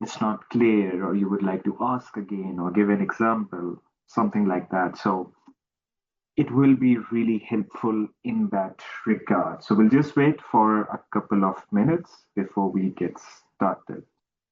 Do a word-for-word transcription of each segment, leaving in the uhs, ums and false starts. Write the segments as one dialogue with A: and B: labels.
A: it's not clear, or you would like to ask again or give an example, something like that. So it will be really helpful in that regard. So we'll just wait for a couple of minutes before we get started.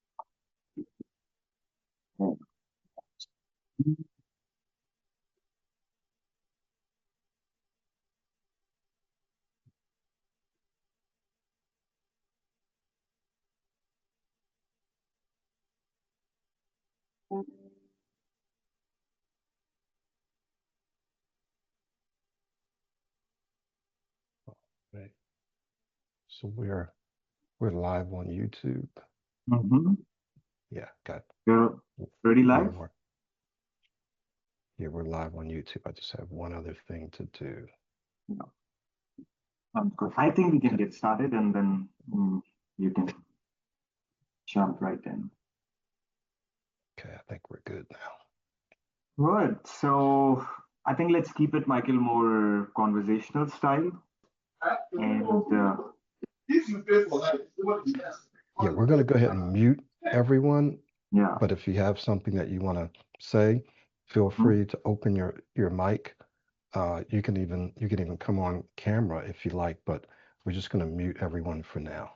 B: Right. So we're we're live on YouTube.
A: Mm-hmm.
B: Yeah, got
A: You're ready
B: one
A: live?
B: more. Yeah, we're live on YouTube. I just have one other thing to do.
A: No. Sounds good. I think we can
B: Okay.
A: get started and then mm, you can jump right in.
B: Okay, I think we're good now.
A: Good. So I think let's keep it, Michael, more conversational style. And uh,
B: Yeah, we're going to go ahead and mute everyone,
A: yeah.
B: but if you have something that you want to say, feel
A: Hmm?
B: free to open your your mic. Uh, you can even you can even come on camera if you like, but we're just going to mute everyone for now.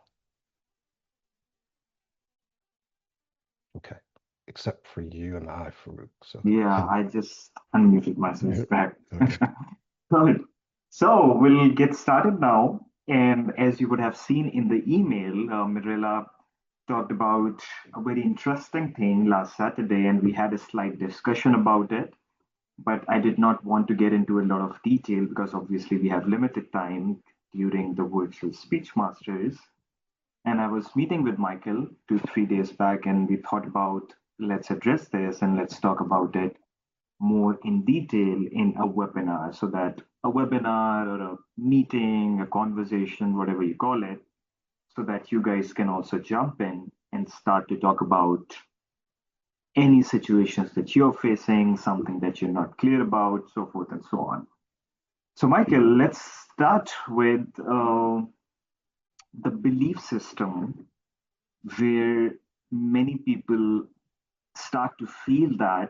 B: Okay, except for you and I, Farouk. So,
A: Yeah, I just unmuted myself back.
B: okay.
A: Good. So we'll get started now. And as you would have seen in the email, uh, Mirella talked about a very interesting thing last Saturday, and we had a slight discussion about it. But I did not want to get into a lot of detail because obviously we have limited time during the virtual speech masters. And I was meeting with Michael two, three days back, and we thought about let's address this and let's talk about it more in detail in a webinar so that a webinar or a meeting, a conversation, whatever you call it, so that you guys can also jump in and start to talk about any situations that you're facing, something that you're not clear about, so forth and so on. So, Michael, let's start with uh, the belief system where many people start to feel that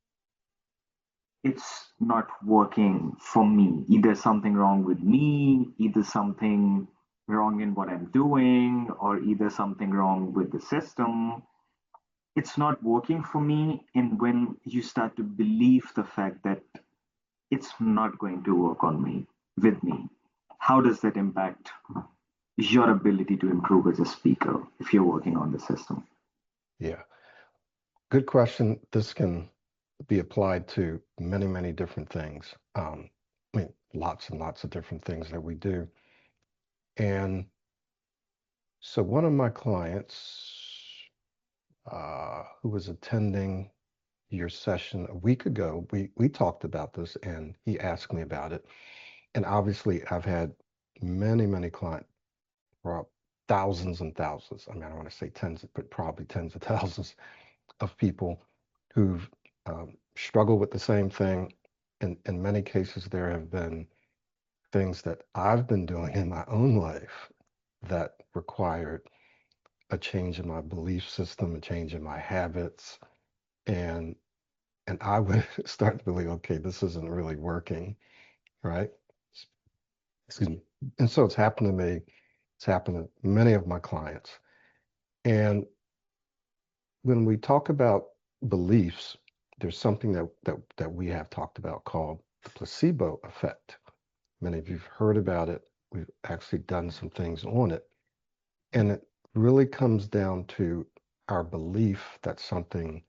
A: it's not working for me. Either something wrong with me, either something wrong in what I'm doing, or either something wrong with the system. It's not working for me. And when you start to believe the fact that it's not going to work on me, with me, how does that impact your ability to improve as a speaker if you're working on the system?
B: Yeah, good question. This can be applied to many, many different things. Um, I mean, lots and lots of different things that we do. And so one of my clients uh, who was attending your session a week ago, we we talked about this and he asked me about it. And obviously, I've had many, many clients, well, thousands and thousands. I mean, I don't want to say tens, but probably tens of thousands of people who've um, struggled with the same thing. In in many cases, there have been things that I've been doing in my own life that required a change in my belief system, a change in my habits, and and I would start to believe, okay, this isn't really working, right? Excuse me. And so it's happened to me. It's happened to many of my clients. And when we talk about beliefs, there's something that that that we have talked about called the placebo effect. Many of you've heard about it. We've actually done some things on it. And it really comes down to our belief that something,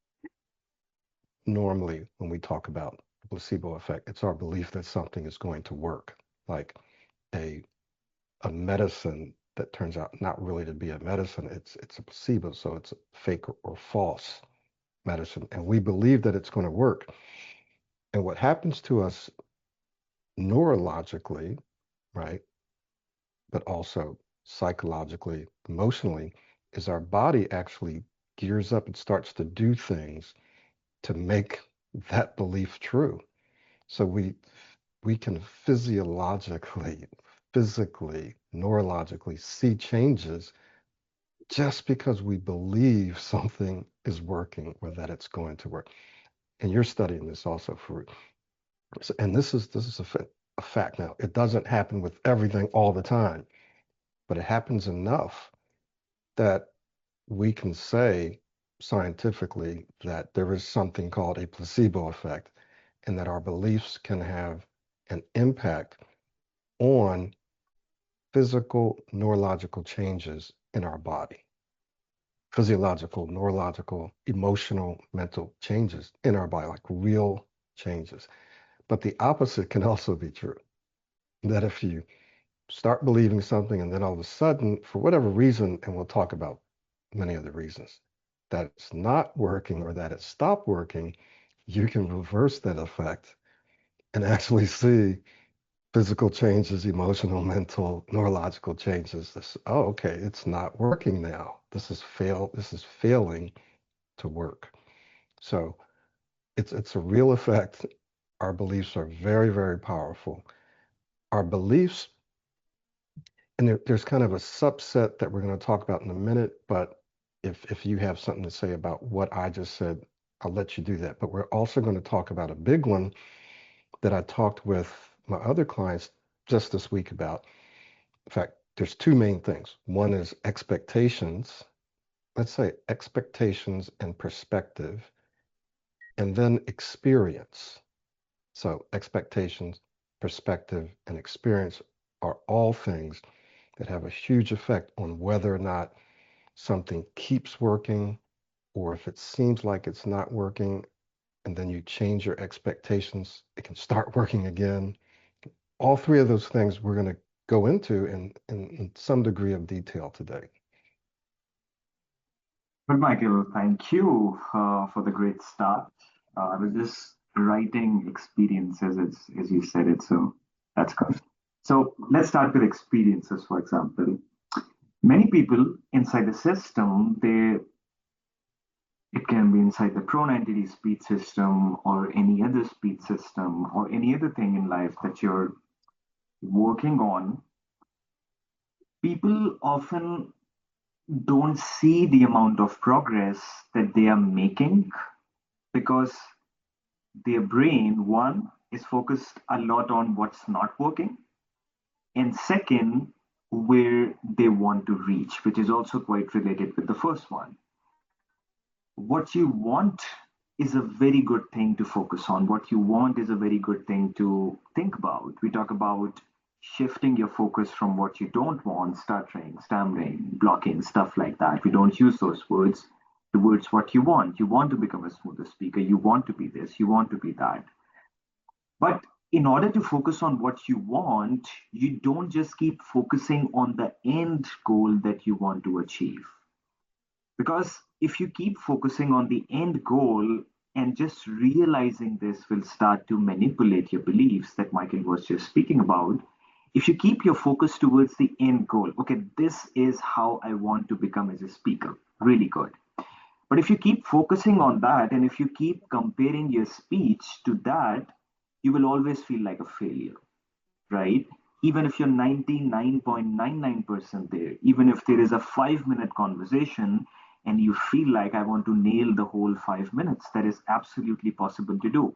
B: normally when we talk about the placebo effect, it's our belief that something is going to work, like a a medicine that turns out not really to be a medicine. It's it's a placebo, so it's a fake or false medicine, and we believe that it's going to work. And what happens to us neurologically, right, but also psychologically, emotionally, is our body actually gears up and starts to do things to make that belief true. So we we can physiologically, physically, neurologically see changes just because we believe something is working or that it's going to work. And you're studying this also, Farouk. So, and this is this is a, fa- a fact now. It doesn't happen with everything all the time, but it happens enough that we can say scientifically that there is something called a placebo effect and that our beliefs can have an impact on physical neurological changes in our body, physiological, neurological, emotional, mental changes in our body, like real changes. But the opposite can also be true, that if you start believing something and then all of a sudden, for whatever reason, and we'll talk about many of the reasons, that it's not working or that it stopped working, you can reverse that effect and actually see physical changes, emotional, mental, neurological changes. This, oh, okay, it's not working now. This is fail. This is failing to work. So it's it's a real effect. Our beliefs are very, very powerful. Our beliefs, and there, there's kind of a subset that we're going to talk about in a minute, but if if you have something to say about what I just said, I'll let you do that. But we're also going to talk about a big one that I talked with my other clients just this week about. In fact, there's two main things. One is expectations. Let's say expectations and perspective, and then experience. So expectations, perspective, and experience are all things that have a huge effect on whether or not something keeps working or if it seems like it's not working and then you change your expectations, it can start working again. All three of those things we're going to go into in, in, in some degree of detail today.
A: Well, Michael, thank you uh, for the great start. Uh, I was just writing experiences as, as you said it, so that's good. So let's start with experiences, for example. Many people inside the system, they it can be inside the prone entity speed system or any other speed system or any other thing in life that you're working on. People often don't see the amount of progress that they are making because their brain, one, is focused a lot on what's not working, and second, where they want to reach, which is also quite related with the first one. What you want is a very good thing to focus on. What you want is a very good thing to think about. We talk about shifting your focus from what you don't want, stuttering, stammering, blocking, stuff like that. We don't use those words towards what you want. You want to become a smoother speaker. You want to be this. You want to be that. But in order to focus on what you want, you don't just keep focusing on the end goal that you want to achieve. Because if you keep focusing on the end goal and just realizing this will start to manipulate your beliefs that Michael was just speaking about. If you keep your focus towards the end goal, okay, this is how I want to become as a speaker, really good. But if you keep focusing on that and if you keep comparing your speech to that, you will always feel like a failure, right? Even if you're ninety-nine point nine nine percent there, even if there is a five minute conversation and you feel like I want to nail the whole five minutes, that is absolutely possible to do.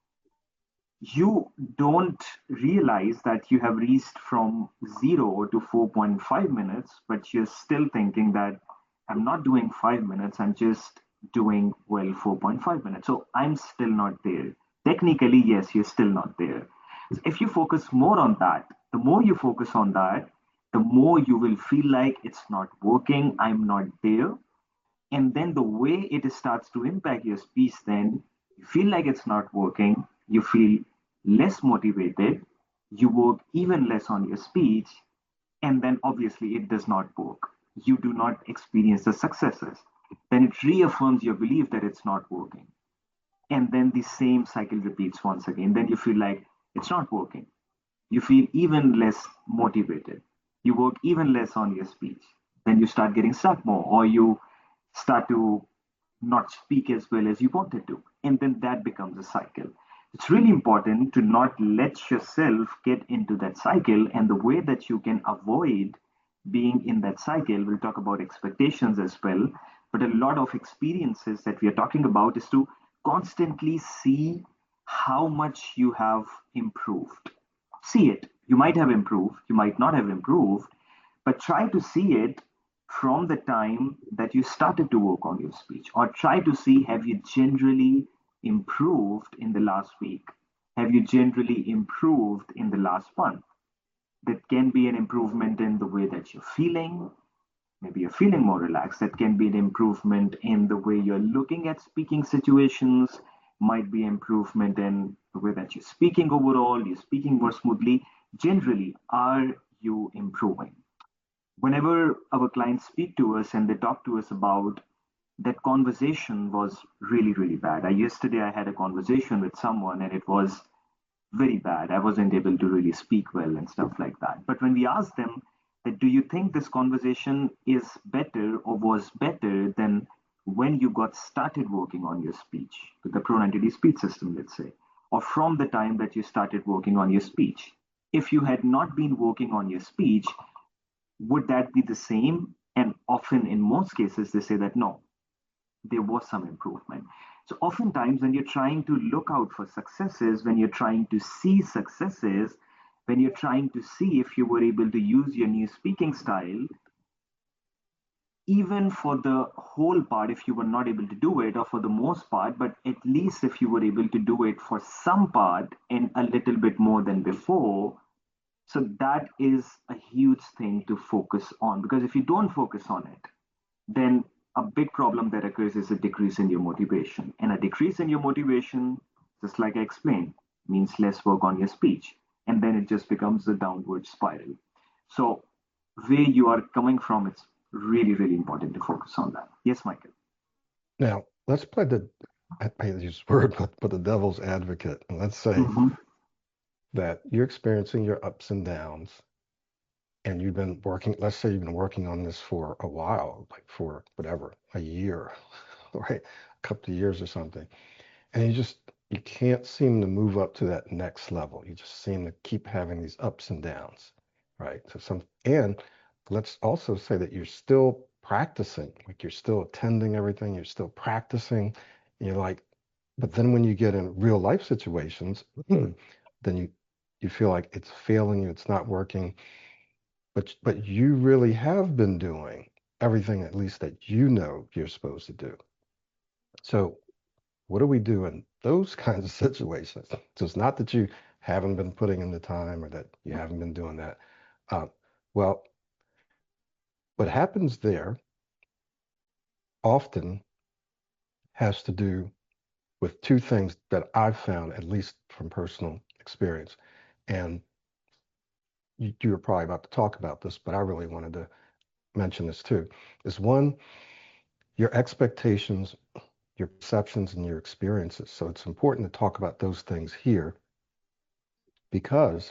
A: You don't realize that you have reached from zero to four point five minutes, but you're still thinking that I'm not doing five minutes, I'm just doing, well, four point five minutes. So I'm still not there. Technically, yes, you're still not there. So if you focus more on that, the more you focus on that, the more you will feel like it's not working, I'm not there. And then the way it starts to impact your speech, then you feel like it's not working, you feel less motivated, you work even less on your speech, and then obviously it does not work. You do not experience the successes. Then it reaffirms your belief that it's not working. And then the same cycle repeats once again. Then you feel like it's not working. You feel even less motivated. You work even less on your speech. Then you start getting stuck more, or you start to not speak as well as you wanted to. And then that becomes a cycle. It's really important to not let yourself get into that cycle. And the way that you can avoid being in that cycle. We'll talk about expectations as well. But a lot of experiences that we are talking about is to constantly see how much you have improved. See it. You might have improved, you might not have improved, but try to see it from the time that you started to work on your speech, or try to see, have you generally improved in the last week? Have you generally improved in the last month? That can be an improvement in the way that you're feeling. Maybe you're feeling more relaxed. That can be an improvement in the way you're looking at speaking situations, might be improvement in the way that you're speaking overall, you're speaking more smoothly. Generally, are you improving? Whenever our clients speak to us and they talk to us about that conversation was really, really bad. I, yesterday, I had a conversation with someone and it was very bad. I wasn't able to really speak well and stuff like that. But when we asked them that, do you think this conversation is better or was better than when you got started working on your speech with the Pronentity speech system, let's say, or from the time that you started working on your speech? If you had not been working on your speech, would that be the same? And often, in most cases, they say that no, there was some improvement. So, oftentimes, when you're trying to look out for successes, when you're trying to see successes, when you're trying to see if you were able to use your new speaking style, even for the whole part, if you were not able to do it, or for the most part, but at least if you were able to do it for some part and a little bit more than before, so that is a huge thing to focus on. Because if you don't focus on it, then a big problem that occurs is a decrease in your motivation. And a decrease in your motivation, just like I explained, means less work on your speech. And then it just becomes a downward spiral. So, where you are coming from, it's really, really important to focus on that. Yes, Michael.
B: Now, let's play the, I hate to use this word, but, but the devil's advocate. And let's say
A: Mm-hmm.
B: that you're experiencing your ups and downs and you've been working, let's say you've been working on this for a while, like for whatever, a year, right? A couple of years or something. And you just, you can't seem to move up to that next level. You just seem to keep having these ups and downs, right? So some, and let's also say that you're still practicing, like you're still attending everything, you're still practicing. And you're like, but then when you get in real life situations, then you you feel like it's failing you, it's not working, but but you really have been doing everything at least that you know you're supposed to do. So what do we do in those kinds of situations? So it's not that you haven't been putting in the time or that you haven't been doing that. Um, well, what happens there often has to do with two things that I've found, at least from personal experience. And you, you were probably about to talk about this, but I really wanted to mention this too. Is one, your expectations, your perceptions, and your experiences. So it's important to talk about those things here because,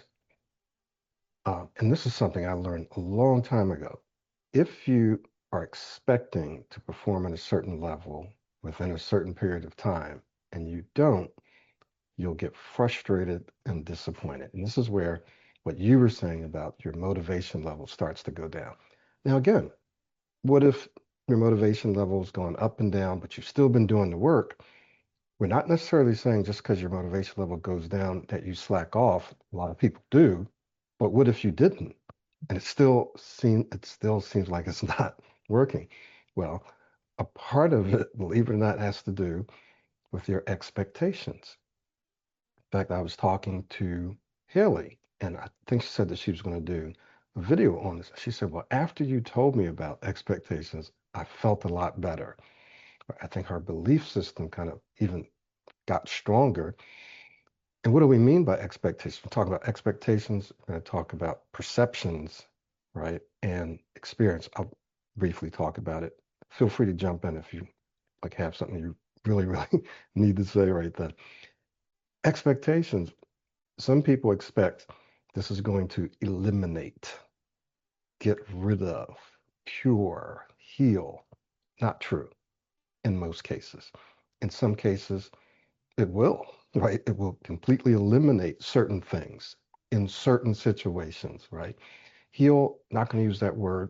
B: uh, and this is something I learned a long time ago. If you are expecting to perform at a certain level within a certain period of time and you don't, you'll get frustrated and disappointed. And this is where what you were saying about your motivation level starts to go down. Now, again, what if your motivation level is going up and down, but you've still been doing the work? We're not necessarily saying just because your motivation level goes down that you slack off. A lot of people do. But what if you didn't? And it still seem it still seems like it's not working. Well, a part of it, believe it or not, has to do with your expectations. In fact, I was talking to Haley, and I think she said that she was going to do a video on this. She said, well, after you told me about expectations, I felt a lot better. I think her belief system kind of even got stronger. And what do we mean by expectations? We're talking about expectations, we're going to talk about perceptions, right? And experience. I'll briefly talk about it. Feel free to jump in if you like have something you really, really need to say right then. Expectations. Some people expect this is going to eliminate, get rid of, cure, heal. Not true in most cases. In some cases, it will, right? It will completely eliminate certain things in certain situations, right? heal, not going to use that word,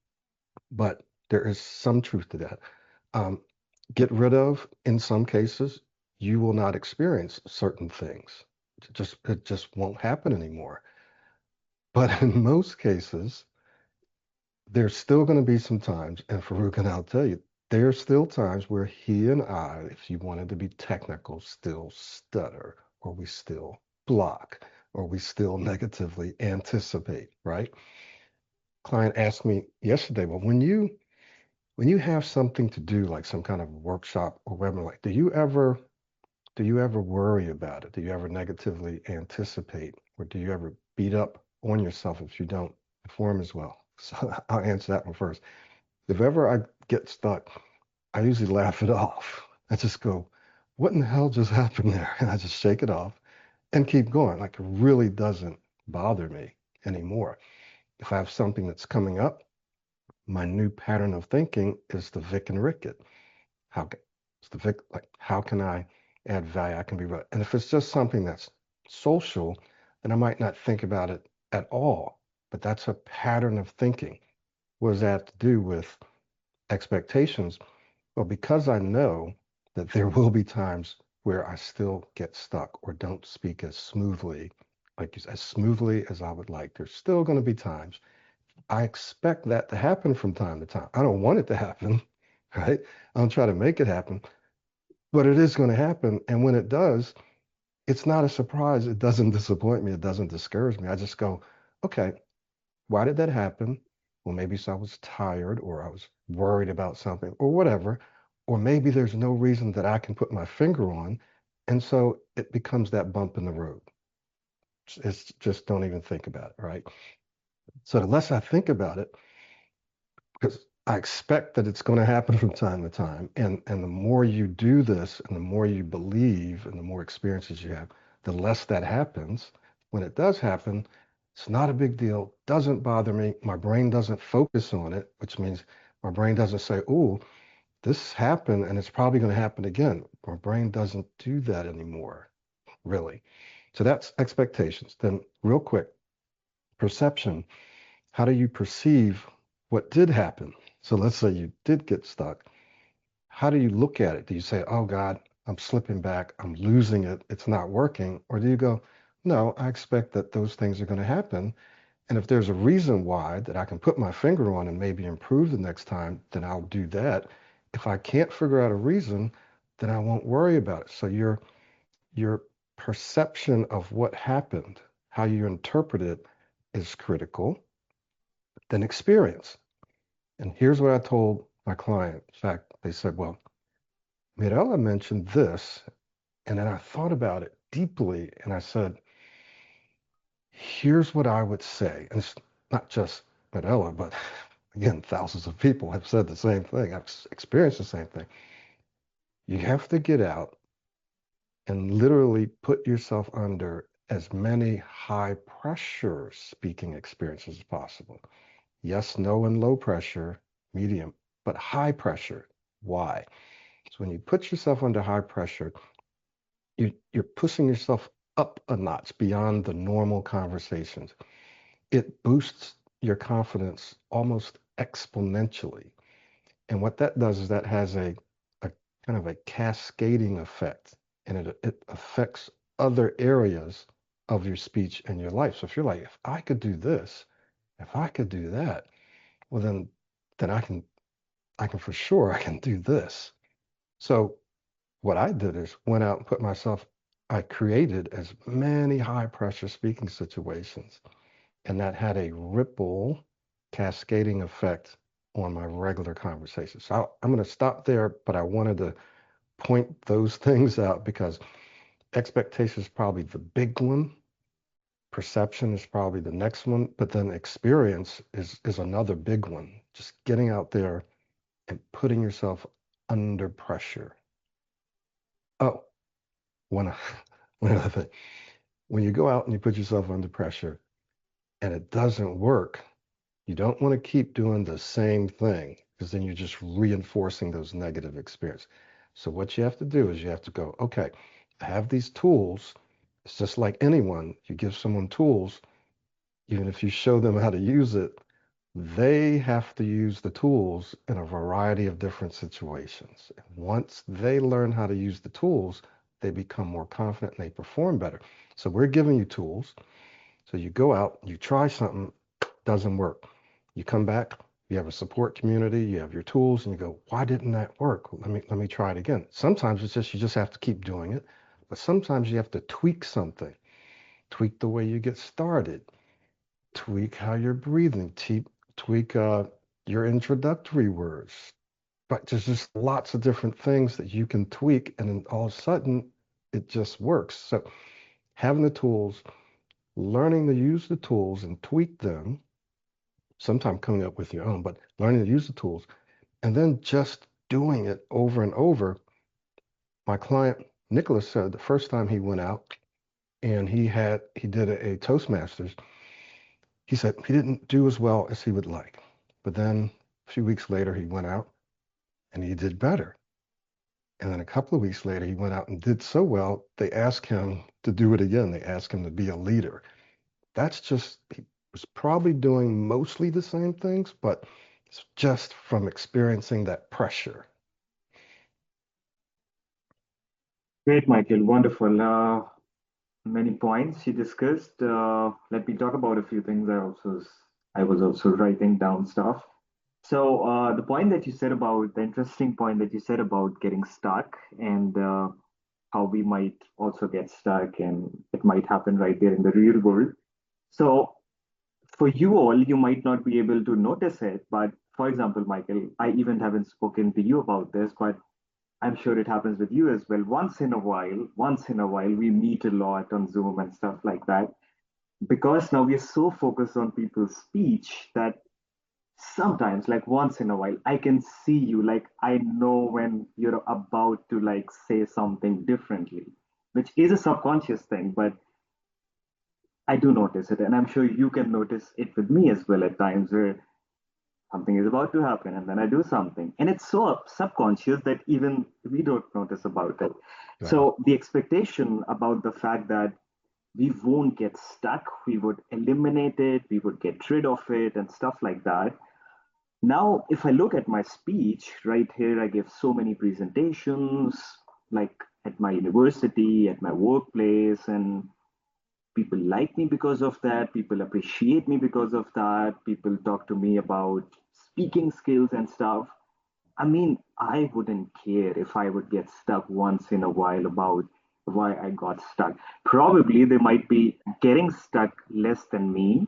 B: but there is some truth to that. Um, get rid of, in some cases, you will not experience certain things. It just it just won't happen anymore. But in most cases, there's still going to be some times, and Farouk and I'll tell you, there's still times where he and I, if you wanted to be technical, still stutter, or we still block, or we still negatively anticipate, right? Client asked me yesterday, well, when you when you have something to do, like some kind of workshop or webinar, like, do you ever do you ever worry about it? Do you ever negatively anticipate, or do you ever beat up on yourself if you don't perform as well? So I'll answer that one first. If ever I get stuck, I usually laugh it off. I just go, what in the hell just happened there? And I just shake it off and keep going. Like, it really doesn't bother me anymore. If I have something that's coming up, my new pattern of thinking is the Vic and Rick it. How can it's the Vic, like, how can I add value? I can be right. And if it's just something that's social, then I might not think about it at all. But that's a pattern of thinking. What does that have to do with expectations? Well, because I know that there will be times where I still get stuck or don't speak as smoothly, like as smoothly as I would like. There's still going to be times. I expect that to happen from time to time. I don't want it to happen, right? I don't try to make it happen, but it is going to happen. And when it does, it's not a surprise. It doesn't disappoint me. It doesn't discourage me. I just go, okay, why did that happen? Well, maybe so I was tired, or I was worried about something, or whatever. Or maybe there's no reason that I can put my finger on. And so it becomes that bump in the road. It's, it's just, don't even think about it, right? So the less I think about it, because I expect that it's going to happen from time to time. And, and the more you do this and the more you believe and the more experiences you have, the less that happens. When it does happen, it's not a big deal, doesn't bother me. My brain doesn't focus on it, which means my brain doesn't say, oh, this happened and it's probably going to happen again. My brain doesn't do that anymore, really. So that's expectations. Then, real quick, perception. How do you perceive what did happen? So let's say you did get stuck. How do you look at it? Do you say, oh God, I'm slipping back, I'm losing it, it's not working? Or do you go, no, I expect that those things are going to happen. And if there's a reason why that I can put my finger on and maybe improve the next time, then I'll do that. If I can't figure out a reason, then I won't worry about it. So your your perception of what happened, how you interpret it, is critical. Then experience. And here's what I told my client. In fact, they said, well, Mirella mentioned this. And then I thought about it deeply. And I said, here's what I would say. And it's not just Mirella, but again, thousands of people have said the same thing. I've experienced the same thing. You have to get out and literally put yourself under as many high pressure speaking experiences as possible. Yes, no, and low pressure, medium, but high pressure. Why? So when you put yourself under high pressure, you, you're pushing yourself up a notch beyond the normal conversations. It boosts your confidence almost exponentially. And what that does is that has a, a kind of a cascading effect, and it, it affects other areas of your speech and your life. So if you're like, if I could do this, if I could do that, well then then I can I can for sure I can do this. So what I did is went out and put myself, I created as many high pressure speaking situations, and that had a ripple cascading effect on my regular conversations. So I, I'm going to stop there, but I wanted to point those things out because expectation is probably the big one. Perception is probably the next one, but then experience is is another big one. Just getting out there and putting yourself under pressure. Oh, one, one other thing. When you go out and you put yourself under pressure and it doesn't work, you don't want to keep doing the same thing because then you're just reinforcing those negative experiences. So what you have to do is you have to go, okay, I have these tools. It's just like anyone. You give someone tools, even if you show them how to use it, they have to use the tools in a variety of different situations. And once they learn how to use the tools, they become more confident and they perform better. So we're giving you tools. So you go out, you try something, doesn't work. You come back, you have a support community, you have your tools, and you go, why didn't that work? Let me let me try it again. Sometimes it's just you just have to keep doing it, but sometimes you have to tweak something, tweak the way you get started, tweak how you're breathing, te- tweak uh, your introductory words. But there's just lots of different things that you can tweak, and then all of a sudden it just works. So having the tools, learning to use the tools and tweak them, sometimes coming up with your own, but learning to use the tools, and then just doing it over and over. My client Nicholas said the first time he went out and he had he did a, a Toastmasters, he said he didn't do as well as he would like. But then a few weeks later he went out and he did better. And then a couple of weeks later he went out and did so well, they asked him to do it again. They asked him to be a leader. That's just he was probably doing mostly the same things, but it's just from experiencing that pressure.
A: Great, Michael. Wonderful. Uh, many points you discussed. Uh, let me talk about a few things. I also I was also writing down stuff. So uh, the point that you said about the interesting point that you said about getting stuck and uh, how we might also get stuck and it might happen right there in the real world. So for you all, you might not be able to notice it, but for example, Michael, I even haven't spoken to you about this, but I'm sure it happens with you as well. Once in a while, once in a while, we meet a lot on Zoom and stuff like that. Because now we're so focused on people's speech that sometimes, like once in a while, I can see you, like I know when you're about to like say something differently, which is a subconscious thing, but I do notice it. And I'm sure you can notice it with me as well at times where something is about to happen and then I do something. And it's so subconscious that even we don't notice about it.
B: Right.
A: So the expectation about the fact that we won't get stuck, we would eliminate it, we would get rid of it and stuff like that. Now, if I look at my speech right here, I give so many presentations, like at my university, at my workplace, and people like me because of that. People appreciate me because of that. People talk to me about speaking skills and stuff. I mean, I wouldn't care if I would get stuck once in a while about why I got stuck. Probably they might be getting stuck less than me,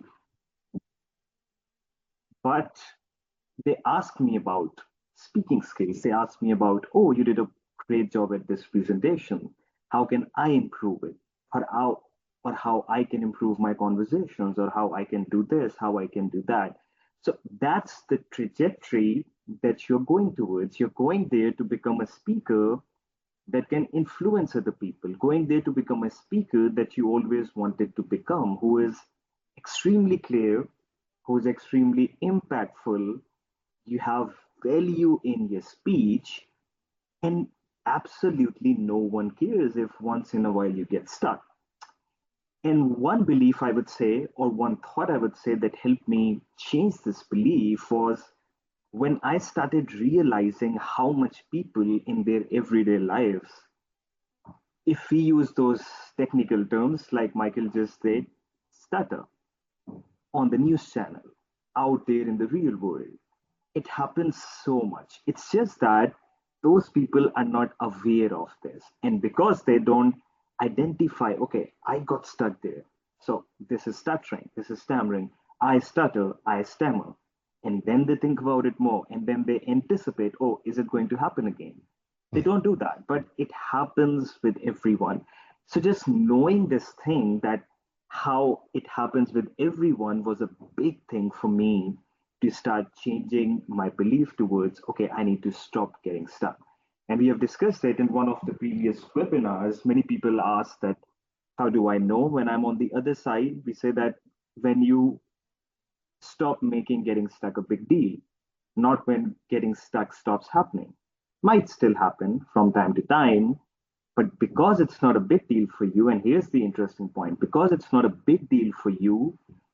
A: but they ask me about speaking skills. They ask me about, oh, you did a great job at this presentation. How can I improve it? Or how, or how I can improve my conversations, or how I can do this, how I can do that. So that's the trajectory that you're going towards. You're going there to become a speaker that can influence other people, going there to become a speaker that you always wanted to become, who is extremely clear, who is extremely impactful, you have value in your speech, and absolutely no one cares if once in a while you get stuck. And one belief I would say, or one thought I would say that helped me change this belief was when I started realizing how much people in their everyday lives, if we use those technical terms like Michael just said, stutter on the news channel, out there in the real world. It happens so much. It's just that those people are not aware of this. And because they don't identify, okay, I got stuck there. So this is stuttering, this is stammering. I stutter, I stammer. And then they think about it more and then they anticipate, oh, is it going to happen again? They
B: Hmm.
A: don't do that, but it happens with everyone. So just knowing this thing that how it happens with everyone was a big thing for me to start changing my belief towards, okay, I need to stop getting stuck. And we have discussed it in one of the previous webinars. Many people ask that, how do I know when I'm on the other side? We say that when you stop making getting stuck a big deal, not when getting stuck stops happening. Might still happen from time to time, but because it's not a big deal for you, and here's the interesting point, because it's not a big deal for you,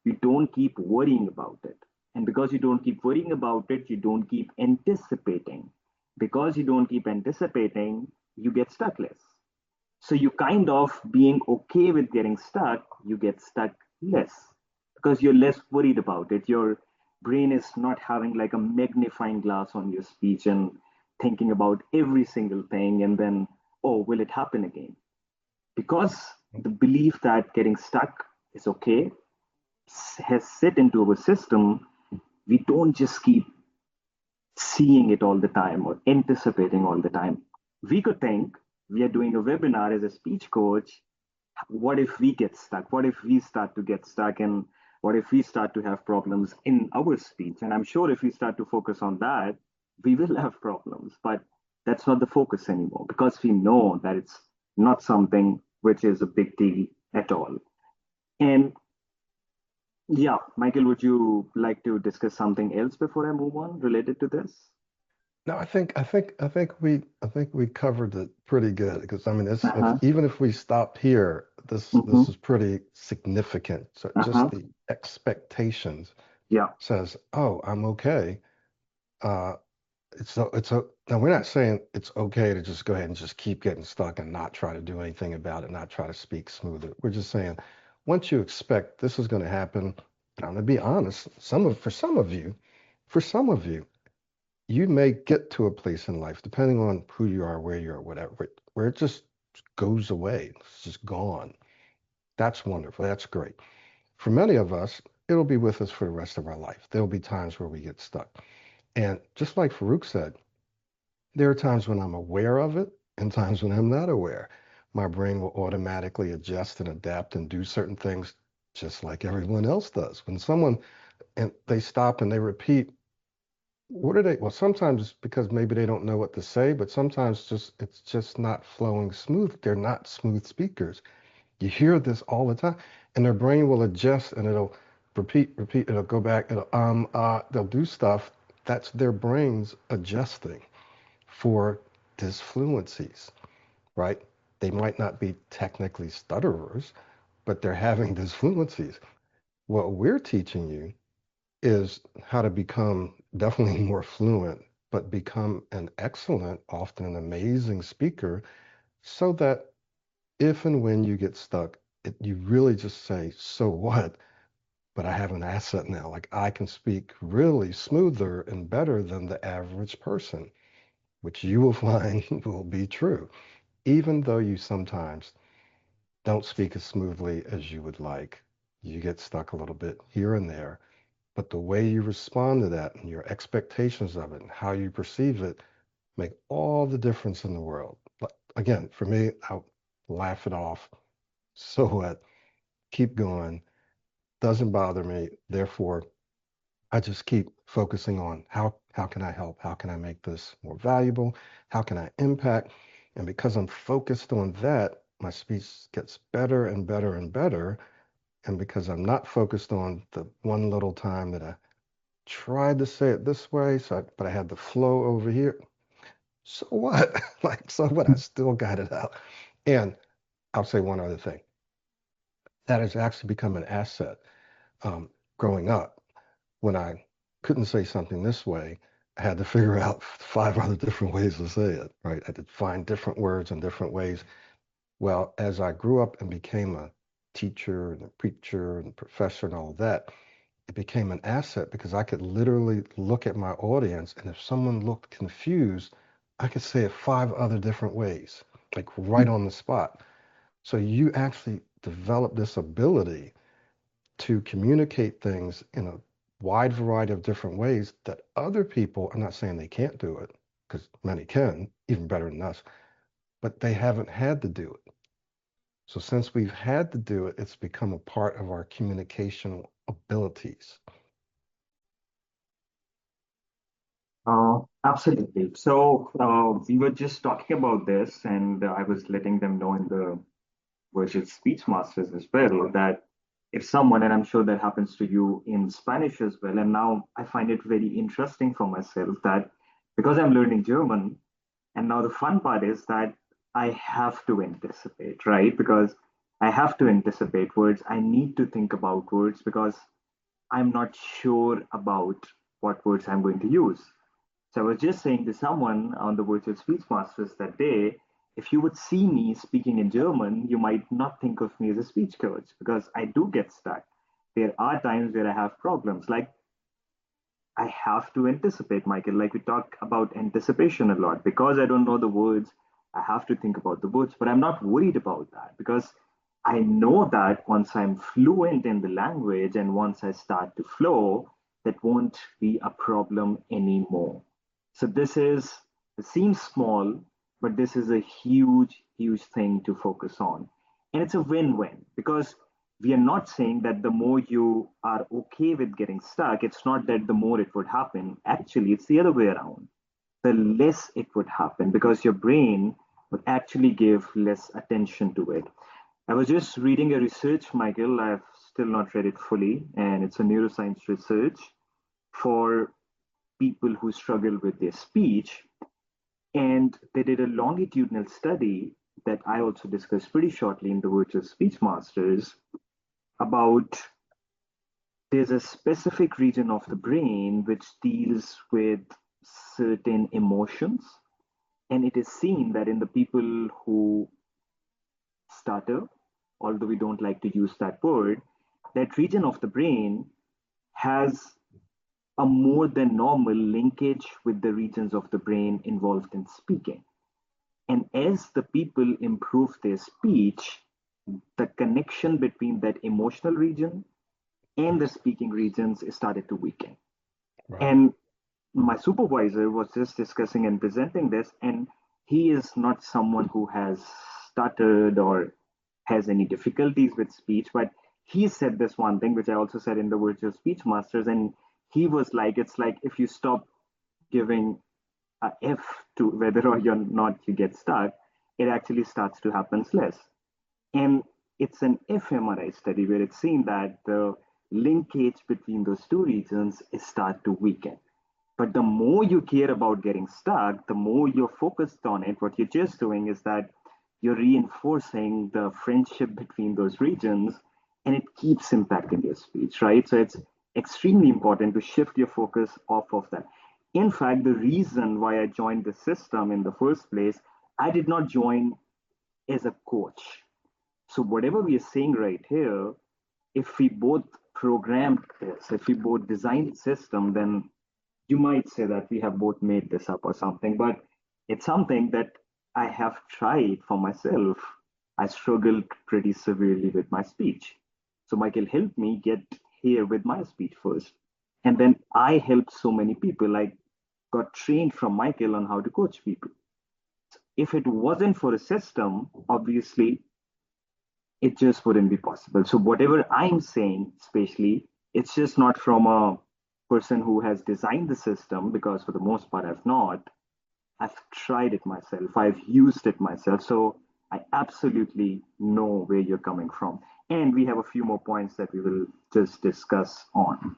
A: you don't keep worrying about it. And because you don't keep worrying about it, you don't keep anticipating. Because you don't keep anticipating, you get stuck less. So you kind of being okay with getting stuck, you get stuck less because you're less worried about it. Your brain is not having like a magnifying glass on your speech and thinking about every single thing and then, oh, will it happen again? Because the belief that getting stuck is okay has set into our system, we don't just keep seeing it all the time or anticipating all the time. We could think we are doing a webinar as a speech coach. What if we get stuck? What if we start to get stuck? And what if we start to have problems in our speech? And I'm sure if we start to focus on that, we will have problems. But that's not the focus anymore because we know that it's not something which is a big deal at all. And yeah, Michael, would you like to discuss something else before I move on related to this?
B: No, I think I think I think we I think we covered it pretty good because I mean it's if
A: Uh-huh.
B: even if we stop here, this this
A: Mm-hmm.
B: is pretty significant. So just
A: Uh-huh.
B: the expectations
A: Yeah.
B: says, oh, I'm okay. Uh it's so it's a now we're not saying it's okay to just go ahead and just keep getting stuck and not try to do anything about it, not try to speak smoother. We're just saying once you expect this is going to happen, and I'm gonna be honest, some of for some of you, for some of you you may get to a place in life, depending on who you are, where you are, whatever, where it just goes away. It's just gone. That's wonderful. That's great. For many of us, it'll be with us for the rest of our life. There'll be times where we get stuck. And just like Farouk said, there are times when I'm aware of it and times when I'm not aware. My brain will automatically adjust and adapt and do certain things just like everyone else does. When someone and they stop and they repeat what are they? Well, sometimes because maybe they don't know what to say, but sometimes just it's just not flowing smooth. They're not smooth speakers. You hear this all the time, and their brain will adjust and it'll repeat, repeat, it'll go back, it'll um uh they'll do stuff. That's their brains adjusting for disfluencies, right? They might not be technically stutterers, but they're having disfluencies. What we're teaching you is how to become definitely more fluent, but become an excellent, often an amazing speaker so that if and when you get stuck, it, you really just say, so what? But I have an asset now. Like I can speak really smoother and better than the average person, which you will find will be true, even though you sometimes don't speak as smoothly as you would like. You get stuck a little bit here and there. But the way you respond to that and your expectations of it and how you perceive it make all the difference in the world. But again, for me, I'll laugh it off. So what? Keep going. Doesn't bother me. Therefore, I just keep focusing on how how can I help? How can I make this more valuable? How can I impact? And because I'm focused on that, my speech gets better and better and better. And because I'm not focused on the one little time that I tried to say it this way, so I, but I had the flow over here. So what? Like, so what? I still got it out. And I'll say one other thing. That has actually become an asset. Um, growing up, when I couldn't say something this way, I had to figure out five other different ways to say it, right? I had to find different words and different ways. Well, as I grew up and became a teacher and a preacher and professor and all that, it became an asset because I could literally look at my audience, and if someone looked confused, I could say it five other different ways, like right on the spot. So you actually develop this ability to communicate things in a wide variety of different ways that other people, I'm not saying they can't do it, because many can, even better than us, but they haven't had to do it. So since we've had to do it, it's become a part of our communication abilities.
A: Uh, absolutely. So uh, we were just talking about this, and I was letting them know in the virtual speech masters as well that if someone, and I'm sure that happens to you in Spanish as well, and now I find it very interesting for myself that because I'm learning German, and now the fun part is that I have to anticipate, right? Because I have to anticipate words. I need to think about words because I'm not sure about what words I'm going to use. So I was just saying to someone on the virtual speech masters that day, if you would see me speaking in German, you might not think of me as a speech coach because I do get stuck. There are times where I have problems. Like I have to anticipate, Michael. Like we talk about anticipation a lot. Because I don't know the words, I have to think about the words, but I'm not worried about that because I know that once I'm fluent in the language and once I start to flow, that won't be a problem anymore. So this is, it seems small, but this is a huge, huge thing to focus on. And it's a win-win because we are not saying that the more you are okay with getting stuck, it's not that the more it would happen. Actually, it's the other way around. The less it would happen because your brain would actually give less attention to it. I was just reading a research, Michael. I've still not read it fully, and it's a neuroscience research for people who struggle with their speech. And they did a longitudinal study that I also discussed pretty shortly in the Virtual Speech Masters about there's a specific region of the brain which deals with certain emotions. And it is seen that in the people who stutter, although we don't like to use that word, that region of the brain has a more than normal linkage with the regions of the brain involved in speaking. And as the people improve their speech, the connection between that emotional region and the speaking regions started to weaken.
B: Right.
A: And my supervisor was just discussing and presenting this, and he is not someone who has stuttered or has any difficulties with speech, but he said this one thing, which I also said in the virtual speech masters, and he was like, it's like if you stop giving a F to whether or you're not you get stuck, it actually starts to happen less. And it's an fMRI study where it's seen that the linkage between those two regions is start to weaken. But the more you care about getting stuck, the more you're focused on it. What you're just doing is that you're reinforcing the friendship between those regions and it keeps impacting your speech, right? So it's extremely important to shift your focus off of that. In fact, the reason why I joined the system in the first place, I did not join as a coach. So whatever we are saying right here, if we both programmed this, if we both designed the system, then you might say that we have both made this up or something, but it's something that I have tried for myself. I struggled pretty severely with my speech. So Michael helped me get here with my speech first. And then I helped so many people. I got trained from Michael on how to coach people. If it wasn't for a system, obviously it just wouldn't be possible. So whatever I'm saying, especially, it's just not from a person who has designed the system, because for the most part I've not. I've tried it myself. I've used it myself. So I absolutely know where you're coming from. And we have a few more points that we will just discuss on.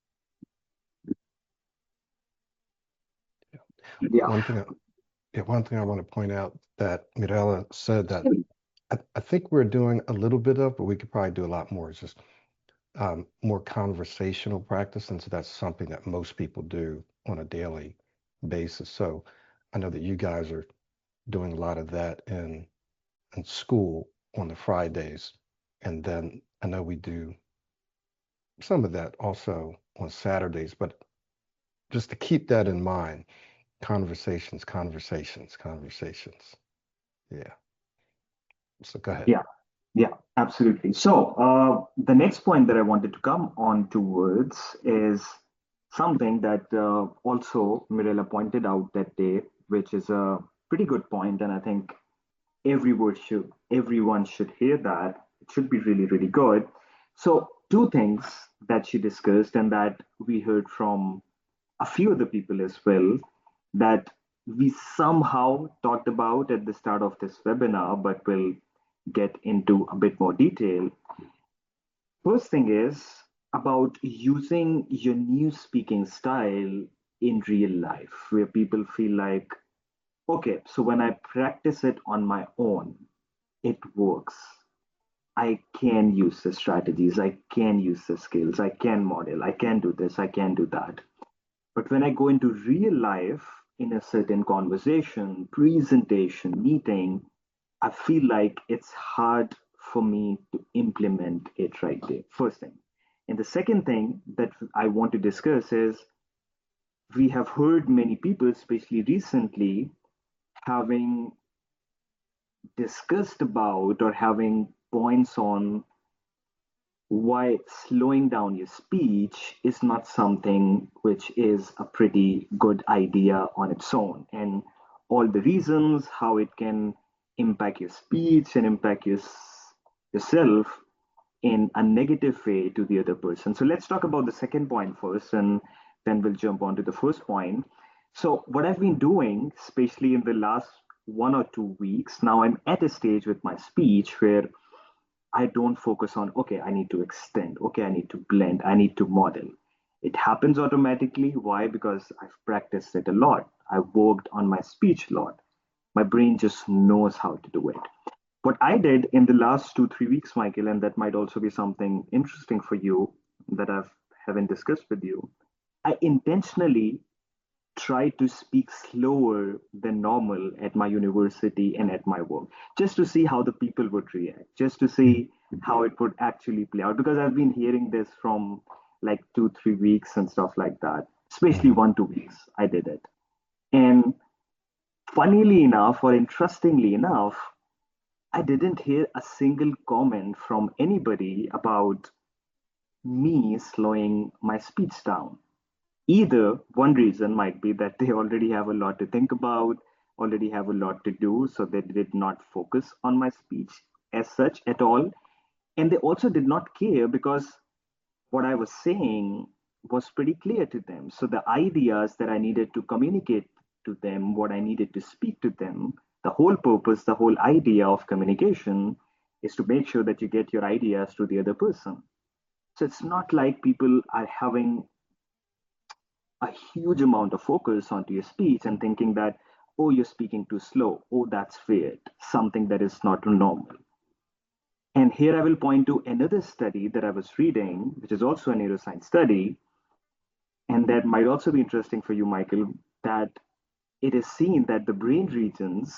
A: Yeah.
B: One thing, I, yeah, one thing I want to point out that Mirella said that I, I think we're doing a little bit of, but we could probably do a lot more. It's just um, more conversational practice, and so that's something that most people do on a daily basis. So I know that you guys are doing a lot of that in in school on the Fridays, and then I know we do some of that also on Saturdays. But just to keep that in mind, conversations, conversations, conversations. Yeah. So go ahead.
A: Yeah. Yeah, absolutely. So, uh, the next point that I wanted to come on towards is something that uh, also Mirella pointed out that day, which is a pretty good point, and I think everyone should everyone should hear that. It should be really, really good. So, two things that she discussed and that we heard from a few other people as well that we somehow talked about at the start of this webinar, but will get into a bit more detail. First thing is about using your new speaking style in real life, where people feel like, okay, so when I practice it on my own, it works. I can use the strategies, I can use the skills, I can model, I can do this, I can do that. But when I go into real life in a certain conversation, presentation, meeting, I feel like it's hard for me to implement it right there. First thing. And the second thing that I want to discuss is we have heard many people, especially recently, having discussed about or having points on why slowing down your speech is not something which is a pretty good idea on its own, and all the reasons how it can impact your speech and impact your, yourself in a negative way to the other person. So let's talk about the second point first, and then we'll jump on to the first point. So, what I've been doing, especially in the last one or two weeks, now I'm at a stage with my speech where I don't focus on, okay, I need to extend, okay, I need to blend, I need to model. It happens automatically. Why? Because I've practiced it a lot. I've worked on my speech a lot. My brain just knows how to do it. What I did in the last two, three weeks, Michael, and that might also be something interesting for you that I've haven't discussed with you. I intentionally try to speak slower than normal at my university and at my work, just to see how the people would react, just to see how it would actually play out. Because I've been hearing this from like two, three weeks and stuff like that, especially
B: Mhm.
A: one, two weeks. I did it. And funnily enough, or interestingly enough, I didn't hear a single comment from anybody about me slowing my speech down. Either one reason might be that they already have a lot to think about, already have a lot to do, so they did not focus on my speech as such at all. And they also did not care because what I was saying was pretty clear to them. So the ideas that I needed to communicate to them, what I needed to speak to them, the whole purpose, the whole idea of communication is to make sure that you get your ideas to the other person. So it's not like people are having a huge amount of focus onto your speech and thinking that, oh, you're speaking too slow. Oh, that's weird. Something that is not normal. And here I will point to another study that I was reading, which is also a neuroscience study, and that might also be interesting for you, Michael, that it is seen that the brain regions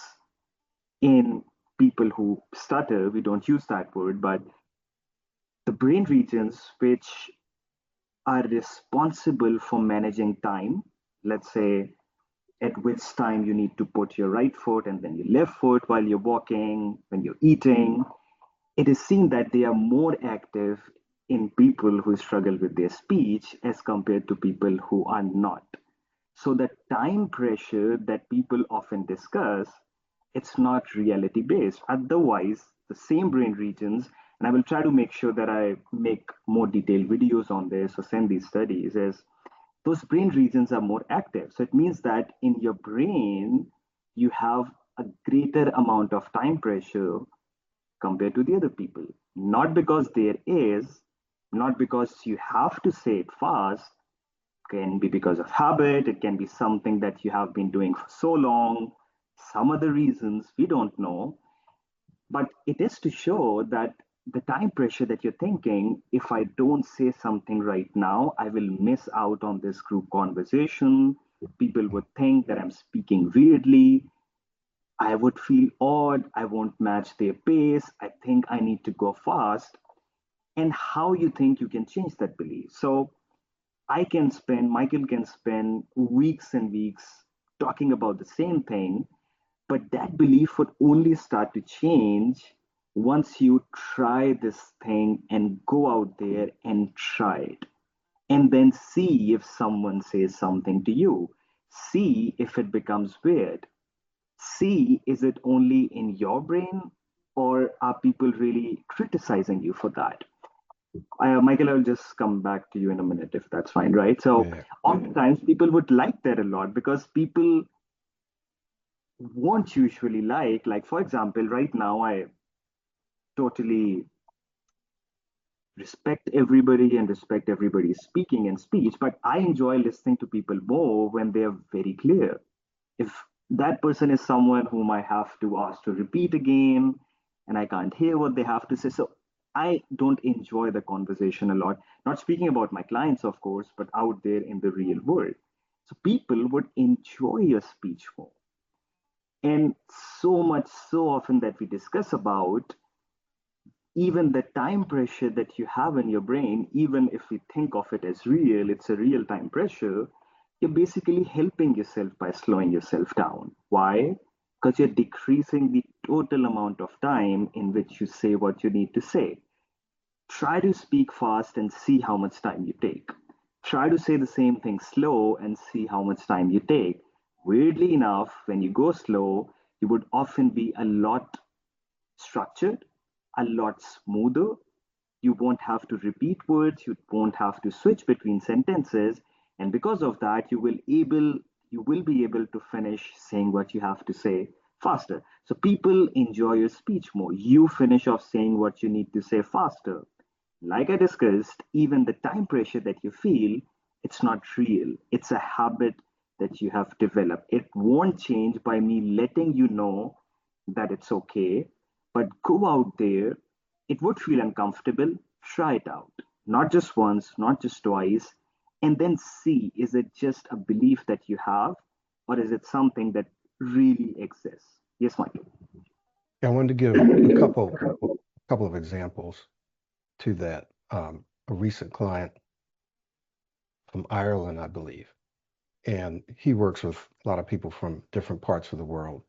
A: in people who stutter, we don't use that word, but the brain regions which are responsible for managing time, let's say at which time you need to put your right foot and then your left foot while you're walking, when you're eating, it is seen that they are more active in people who struggle with their speech as compared to people who are not. So the time pressure that people often discuss, it's not reality based. Otherwise, the same brain regions, and I will try to make sure that I make more detailed videos on this or send these studies, is those brain regions are more active. So it means that in your brain, you have a greater amount of time pressure compared to the other people. Not because there is, not because you have to say it fast, can be because of habit, it can be something that you have been doing for so long, some other reasons we don't know. But it is to show that the time pressure that you're thinking, if I don't say something right now, I will miss out on this group conversation. People would think that I'm speaking weirdly. I would feel odd. I won't match their pace. I think I need to go fast. And how you think you can change that belief. So I can spend, Michael can spend weeks and weeks talking about the same thing, but that belief would only start to change once you try this thing and go out there and try it. And then see if someone says something to you. See if it becomes weird. See, is it only in your brain or are people really criticizing you for that? Uh, Michael, I'll just come back to you in a minute if that's fine, right? So,
B: Yeah.
A: oftentimes people would like that a lot because people won't usually like, like, for example, right now, I totally respect everybody and respect everybody's speaking and speech, but I enjoy listening to people more when they're very clear. If that person is someone whom I have to ask to repeat again and I can't hear what they have to say, so I don't enjoy the conversation a lot. Not speaking about my clients, of course, but out there in the real world. So people would enjoy your speech more. And so much so often that we discuss about even the time pressure that you have in your brain, even if we think of it as real, it's a real time pressure. You're basically helping yourself by slowing yourself down. Why? Because you're decreasing the total amount of time in which you say what you need to say. Try to speak fast and see how much time you take. Try to say the same thing slow and see how much time you take. Weirdly enough, when you go slow, you would often be a lot structured, a lot smoother. You won't have to repeat words, you won't have to switch between sentences, and because of that, you will able you will be able to finish saying what you have to say faster. So people enjoy your speech more. You finish off saying what you need to say faster. Like I discussed, even the time pressure that you feel, it's not real. It's a habit that you have developed. It won't change by me letting you know that it's okay. But go out there. It would feel uncomfortable. Try it out. Not just once, not just twice. And then see, is it just a belief that you have, or is it something that really exists? Yes, Michael.
B: I wanted to give a couple couple of examples to that. Um, a recent client from Ireland, I believe, and he works with a lot of people from different parts of the world.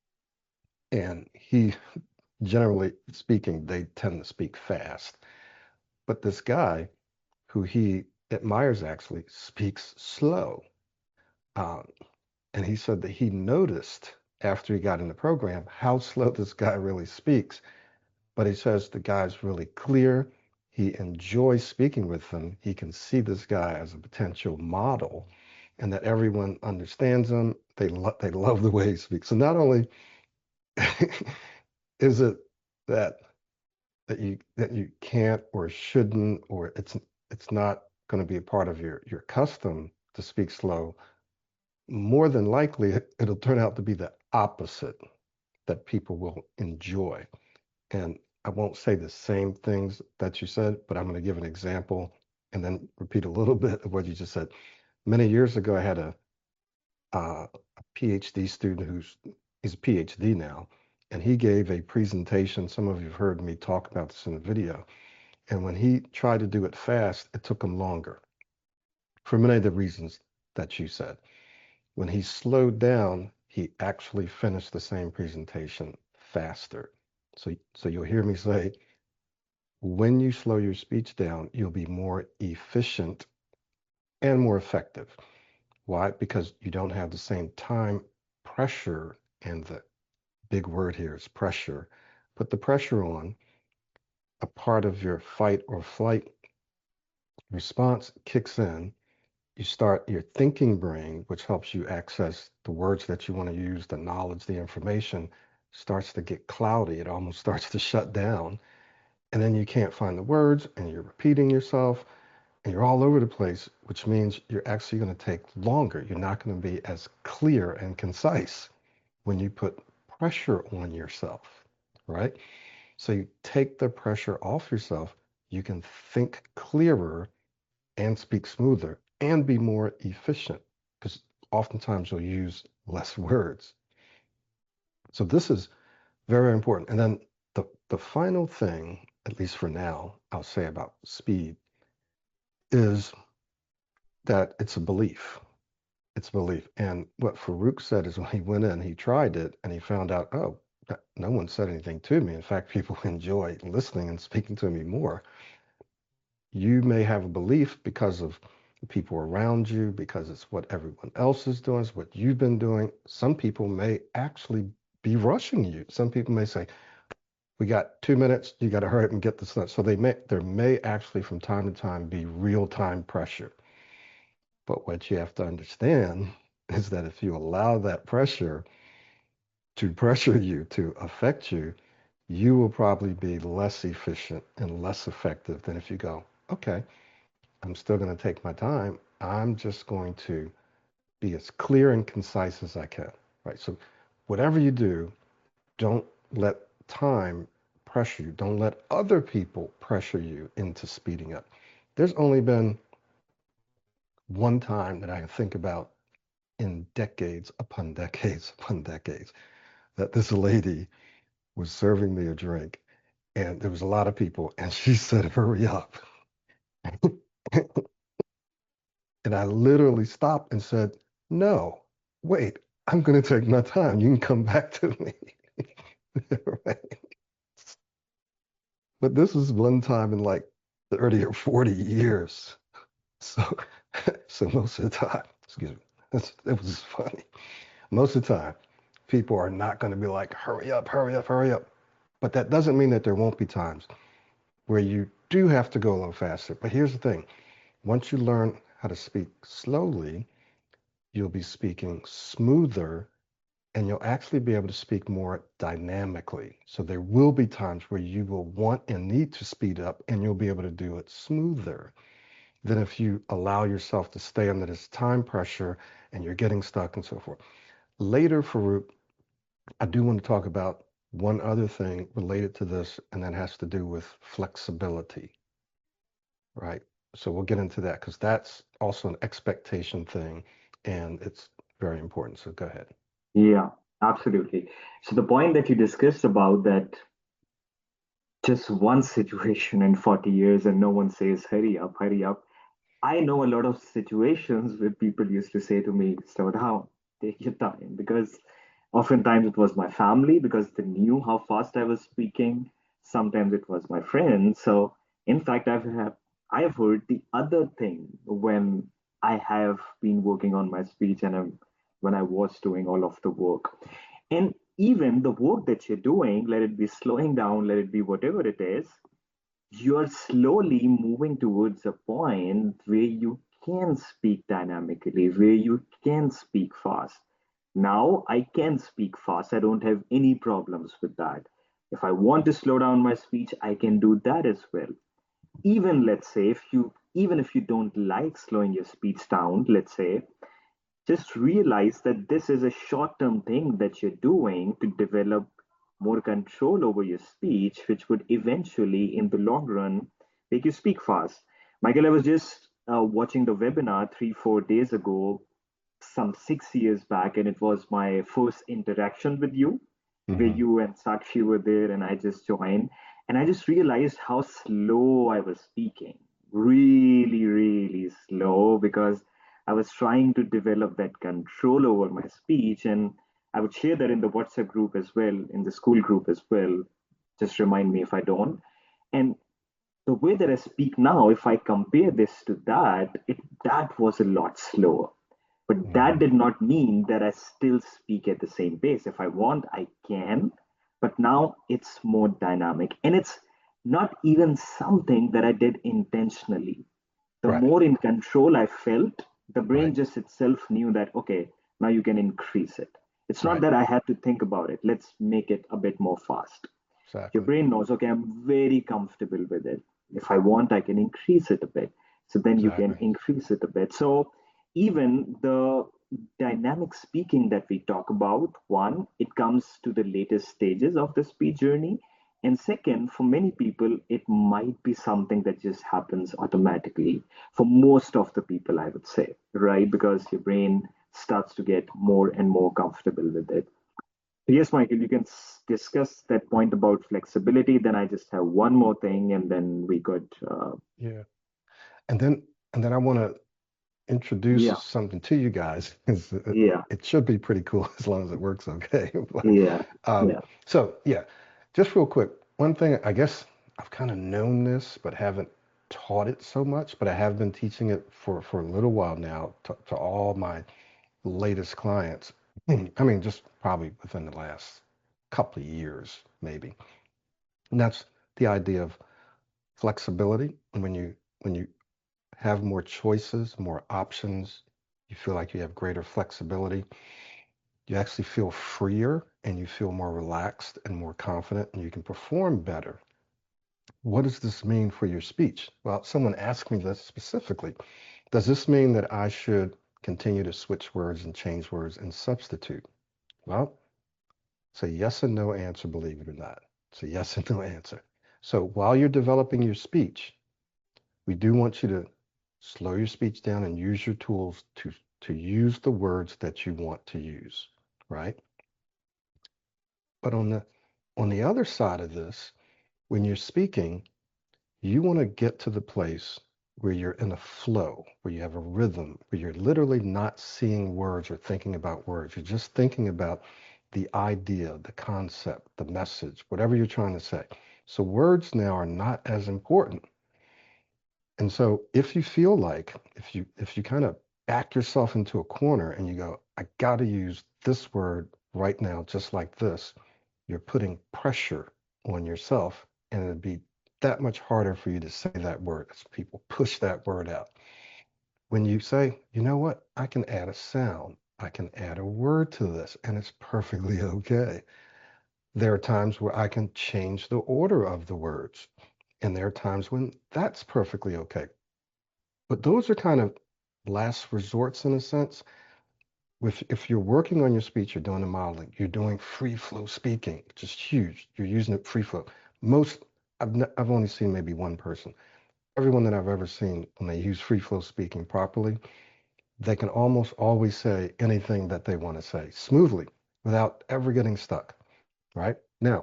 B: And he, generally speaking, they tend to speak fast. But this guy, who he admires, actually speaks slow. Um, and he said that he noticed after he got in the program how slow this guy really speaks. But he says the guy's really clear. He enjoys speaking with him. He can see this guy as a potential model, and that everyone understands him. They lo- they love the way he speaks. So not only is it that that you that you can't or shouldn't, or it's it's not going to be a part of your your custom to speak slow, more than likely it, it'll turn out to be the opposite, that people will enjoy. And I won't say the same things that you said, but I'm going to give an example and then repeat a little bit of what you just said. Many years ago, I had a, uh, a PhD student who's he's a PhD now, and he gave a presentation. Some of you have heard me talk about this in the video. And when he tried to do it fast, it took him longer for many of the reasons that you said. When he slowed down, he actually finished the same presentation faster. So, so you'll hear me say, when you slow your speech down, you'll be more efficient and more effective. Why? Because you don't have the same time pressure, and the big word here is pressure. Put the pressure on, a part of your fight or flight response kicks in. You start your thinking brain, which helps you access the words that you want to use, the knowledge, the information, starts to get cloudy. It almost starts to shut down. And then you can't find the words and you're repeating yourself and you're all over the place, which means you're actually going to take longer. You're not going to be as clear and concise when you put pressure on yourself, right? So you take the pressure off yourself, you can think clearer and speak smoother and be more efficient, because oftentimes you'll use less words. So this is very important. And then the, the final thing, at least for now, I'll say about speed is that it's a belief. It's a belief. And what Farouk said is when he went in, he tried it and he found out, oh, no one said anything to me. In fact, people enjoy listening and speaking to me more. You may have a belief because of the people around you, because it's what everyone else is doing, it's what you've been doing. Some people may actually be rushing you. Some people may say, we got two minutes, you got to hurry up and get this done. So they may, there may actually from time to time be real-time pressure. But what you have to understand is that if you allow that pressure to pressure you, to affect you, you will probably be less efficient and less effective than if you go, okay, I'm still going to take my time. I'm just going to be as clear and concise as I can, right? So whatever you do, don't let time pressure you. Don't let other people pressure you into speeding up. There's only been one time that I can think about in decades upon decades upon decades that this lady was serving me a drink and there was a lot of people and she said, hurry up. And I literally stopped and said, no, wait, I'm going to take my time. You can come back to me. Right? But this was one time in like thirty or forty years. So, so most of the time, excuse me, that's, it was funny. Most of the time, people are not going to be like, hurry up, hurry up, hurry up. But that doesn't mean that there won't be times where you do have to go a little faster. But here's the thing. Once you learn how to speak slowly, you'll be speaking smoother and you'll actually be able to speak more dynamically. So there will be times where you will want and need to speed up and you'll be able to do it smoother than if you allow yourself to stay under this time pressure and you're getting stuck and so forth. Later, Farouk, I do want to talk about one other thing related to this, and that has to do with flexibility, right? So we'll get into that because that's also an expectation thing and it's very important. So go ahead.
A: Yeah, absolutely. So the point that you discussed about that just one situation in forty years and no one says, hurry up, hurry up. I know a lot of situations where people used to say to me, slow down, take your time, because oftentimes it was my family because they knew how fast I was speaking. Sometimes it was my friends. So, in fact, I've have, I've heard the other thing when I have been working on my speech and I'm, when I was doing all of the work. And even the work that you're doing, let it be slowing down, let it be whatever it is, you're slowly moving towards a point where you can speak dynamically, where you can speak fast. Now I can speak fast. I don't have any problems with that. If I want to slow down my speech, I can do that as well. Even let's say if you even if you don't like slowing your speech down, let's say, just realize that this is a short term thing that you're doing to develop more control over your speech, which would eventually, in the long run, make you speak fast. Michael, I was just uh, watching the webinar three, four days ago, some six years back, and it was my first interaction with you, where
B: Mm-hmm.
A: you and Sakshi were there, and I just joined. And I just realized how slow I was speaking. Really, really slow because I was trying to develop that control over my speech. And I would share that in the WhatsApp group as well, in the school group as well. Just remind me if I don't. And the way that I speak now, if I compare this to that, it that was a lot slower. But that
B: Mm-hmm.
A: did not mean that I still speak at the same pace. If I want, I can. But now it's more dynamic. And it's not even something that I did intentionally. The
B: Right,
A: more in control I felt, the brain
B: right,
A: just itself knew that, okay, now you can increase it. It's not
B: right.
A: that I had to think about it. Let's make it a bit more fast. Your
B: Exactly,
A: brain knows, okay, I'm very comfortable with it. If I want, I can increase it a bit. So then you can
B: exactly.
A: increase it a bit. So even the dynamic speaking that we talk about, one, it comes to the latest stages of the speech journey. And second, for many people, it might be something that just happens automatically. For most of the people, I would say, right? Because your brain starts to get more and more comfortable with it. Yes, Michael, you can s- discuss that point about flexibility. Then I just have one more thing, and then we could, uh,
B: Yeah. And then and then I want to introduce
A: yeah,
B: something to you guys. 'Cause It,
A: yeah,
B: it should be pretty cool as long as it works okay. But
A: yeah,
B: um,
A: yeah,
B: so yeah, just real quick, one thing I guess I've kind of known this, but haven't taught it so much, but I have been teaching it for for a little while now to, to all my latest clients. I mean, just probably within the last couple of years, maybe. And that's the idea of flexibility. When you when you have more choices, more options, you feel like you have greater flexibility. You actually feel freer and you feel more relaxed and more confident and you can perform better. What does this mean for your speech? Well, someone asked me this specifically. Does this mean that I should continue to switch words and change words and substitute? Well, it's a yes and no answer, believe it or not. It's a yes and no answer. So while you're developing your speech, we do want you to slow your speech down and use your tools to, to use the words that you want to use, right? But on the on the other side of this, when you're speaking, you want to get to the place where you're in a flow, where you have a rhythm, where you're literally not seeing words or thinking about words. You're just thinking about the idea, the concept, the message, whatever you're trying to say. So words now are not as important. And so if you feel like, if you if you kind of back yourself into a corner and you go, I got to use this word right now, just like this, you're putting pressure on yourself, and it'd be that much harder for you to say that word as people push that word out. When you say, you know what, I can add a sound, I can add a word to this, and it's perfectly okay. There are times where I can change the order of the words, and there are times when that's perfectly okay. But those are kind of last resorts in a sense. If, if you're working on your speech, you're doing the modeling, you're doing free flow speaking, which is huge. You're using it free flow. Most, I've, ne- I've only seen maybe one person. Everyone that I've ever seen, when they use free flow speaking properly, they can almost always say anything that they want to say smoothly without ever getting stuck, right? Now,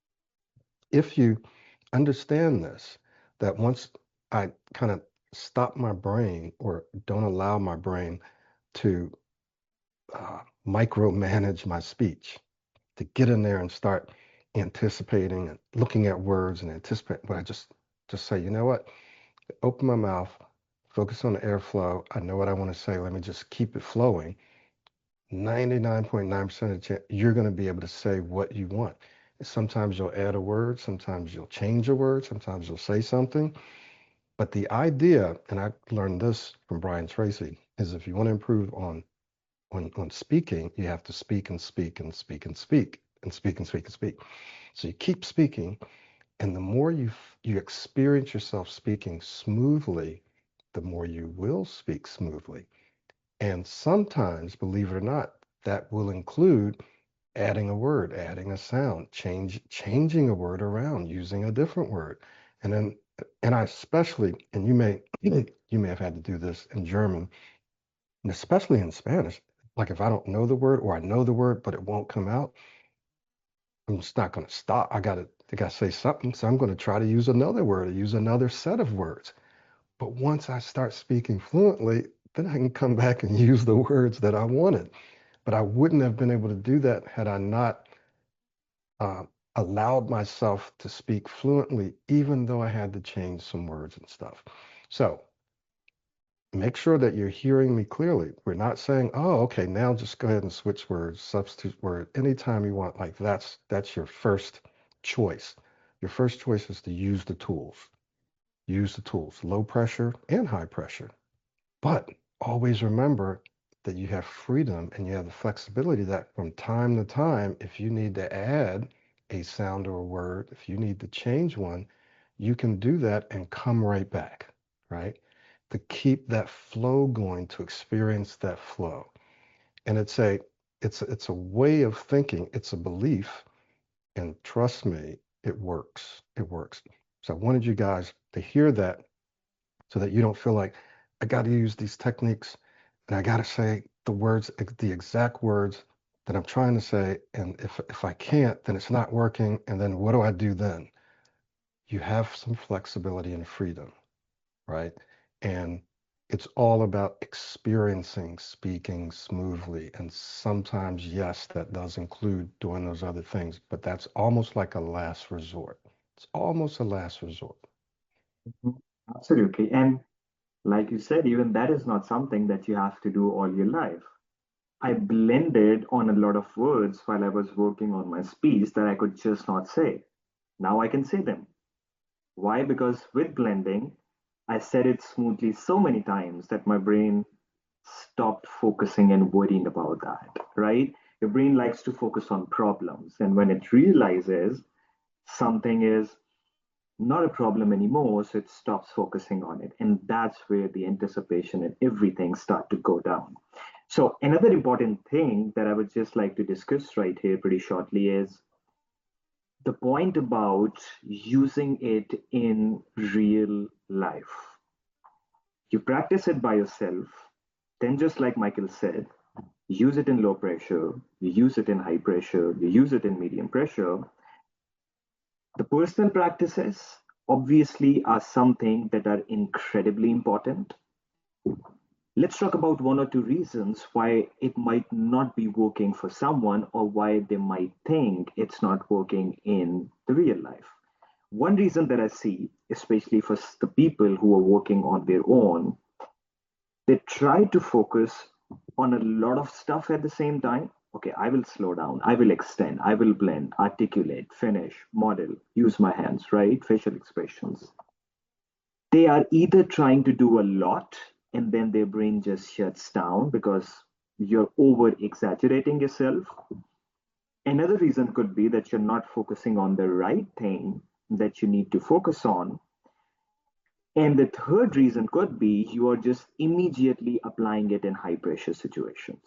B: if you understand this, that once I kind of stop my brain or don't allow my brain to uh, micromanage my speech, to get in there and start anticipating and looking at words and anticipate, but I just just say, you know what? Open my mouth, focus on the airflow. I know what I want to say. Let me just keep it flowing. ninety-nine point nine percent of the chance you're going to be able to say what you want. Sometimes you'll add a word, sometimes you'll change a word, sometimes you'll say something. But the idea, and I learned this from Brian Tracy, is if you want to improve on on, on speaking, you have to speak and speak and speak and speak and speak and speak and speak. So you keep speaking, and the more you you experience yourself speaking smoothly, the more you will speak smoothly. And sometimes, believe it or not, that will include adding a word, adding a sound, change changing a word around, using a different word. And then and I especially, and you may you may have had to do this in German, and especially in Spanish. Like if I don't know the word or I know the word but it won't come out, I'm just not going to stop. I got to I got to say something, so I'm going to try to use another word or use another set of words. But once I start speaking fluently, then I can come back and use the words that I wanted. But I wouldn't have been able to do that had I not uh, allowed myself to speak fluently, even though I had to change some words and stuff. So make sure that you're hearing me clearly. We're not saying, oh, okay, now just go ahead and switch words, substitute word anytime you want. Like that's that's your first choice. Your first choice is to use the tools. Use the tools, low pressure and high pressure. But always remember that you have freedom and you have the flexibility that from time to time, if you need to add a sound or a word, if you need to change one, you can do that and come right back, right? To keep that flow going, to experience that flow. And it's a it's it's a way of thinking, it's a belief, and trust me, it works. It works. So I wanted you guys to hear that so that you don't feel like I got to use these techniques and I got to say the words, the exact words that I'm trying to say. And if, if I can't, then it's not working. And then what do I do then? You have some flexibility and freedom, right? And it's all about experiencing speaking smoothly. And sometimes, yes, that does include doing those other things, but that's almost like a last resort. It's almost a last resort.
A: Mhm. Absolutely. And like you said, even that is not something that you have to do all your life. I blended on a lot of words while I was working on my speech that I could just not say. Now I can say them. Why? Because with blending, I said it smoothly so many times that my brain stopped focusing and worrying about that, right? Your brain likes to focus on problems. And when it realizes something is not a problem anymore, so it stops focusing on it. And that's where the anticipation and everything start to go down. So another important thing that I would just like to discuss right here pretty shortly is the point about using it in real life. You practice it by yourself, then, just like Michael said, use it in low pressure, you use it in high pressure, you use it in medium pressure. The personal practices obviously are something that are incredibly important. Let's talk about one or two reasons why it might not be working for someone or why they might think it's not working in the real life. One reason that I see, especially for the people who are working on their own, they try to focus on a lot of stuff at the same time. Okay, I will slow down, I will extend, I will blend, articulate, finish, model, use my hands, right? Facial expressions. They are either trying to do a lot and then their brain just shuts down because you're over exaggerating yourself. Another reason could be that you're not focusing on the right thing that you need to focus on. And the third reason could be you are just immediately applying it in high pressure situations.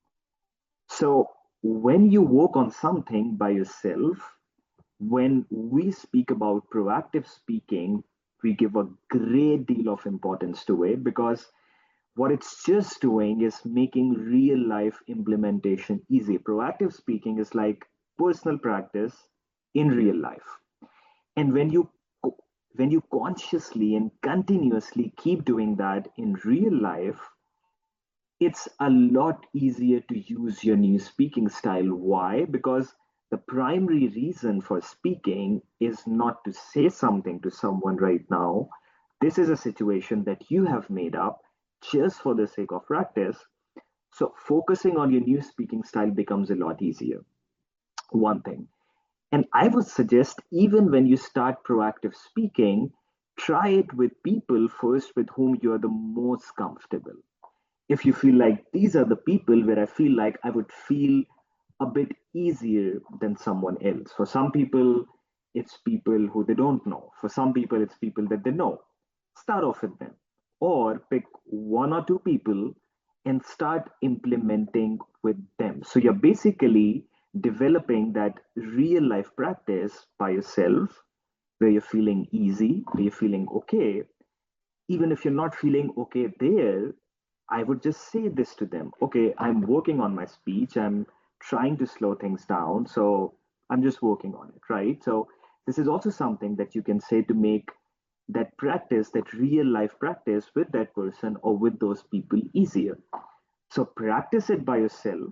A: So when you work on something by yourself, when we speak about proactive speaking, we give a great deal of importance to it because what it's just doing is making real life implementation easy. Proactive speaking is like personal practice in real life. And when you when you consciously and continuously keep doing that in real life, it's a lot easier to use your new speaking style. Why? Because the primary reason for speaking is not to say something to someone right now. This is a situation that you have made up just for the sake of practice. So, focusing on your new speaking style becomes a lot easier. One thing. And I would suggest, even when you start proactive speaking, try it with people first with whom you are the most comfortable. If you feel like these are the people where I feel like I would feel a bit easier than someone else. For some people, it's people who they don't know. For some people, it's people that they know. Start off with them. Or pick one or two people and start implementing with them. So you're basically developing that real life practice by yourself, where you're feeling easy, where you're feeling okay. Even if you're not feeling okay there, I would just say this to them. Okay, I'm working on my speech. I'm trying to slow things down. So I'm just working on it, right? So this is also something that you can say to make that practice, that real life practice with that person or with those people easier. So practice it by yourself.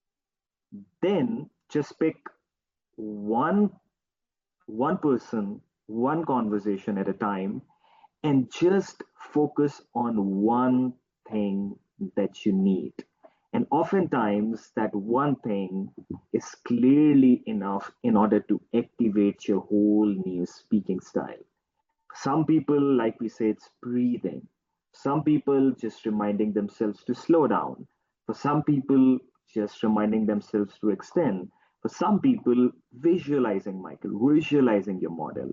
A: Then just pick one one person, one conversation at a time, and just focus on one thing that you need. And oftentimes, that one thing is clearly enough in order to activate your whole new speaking style. Some people, like we say, it's breathing. Some people just reminding themselves to slow down. For some people, just reminding themselves to extend. For some people, visualizing, Michael, visualizing your model.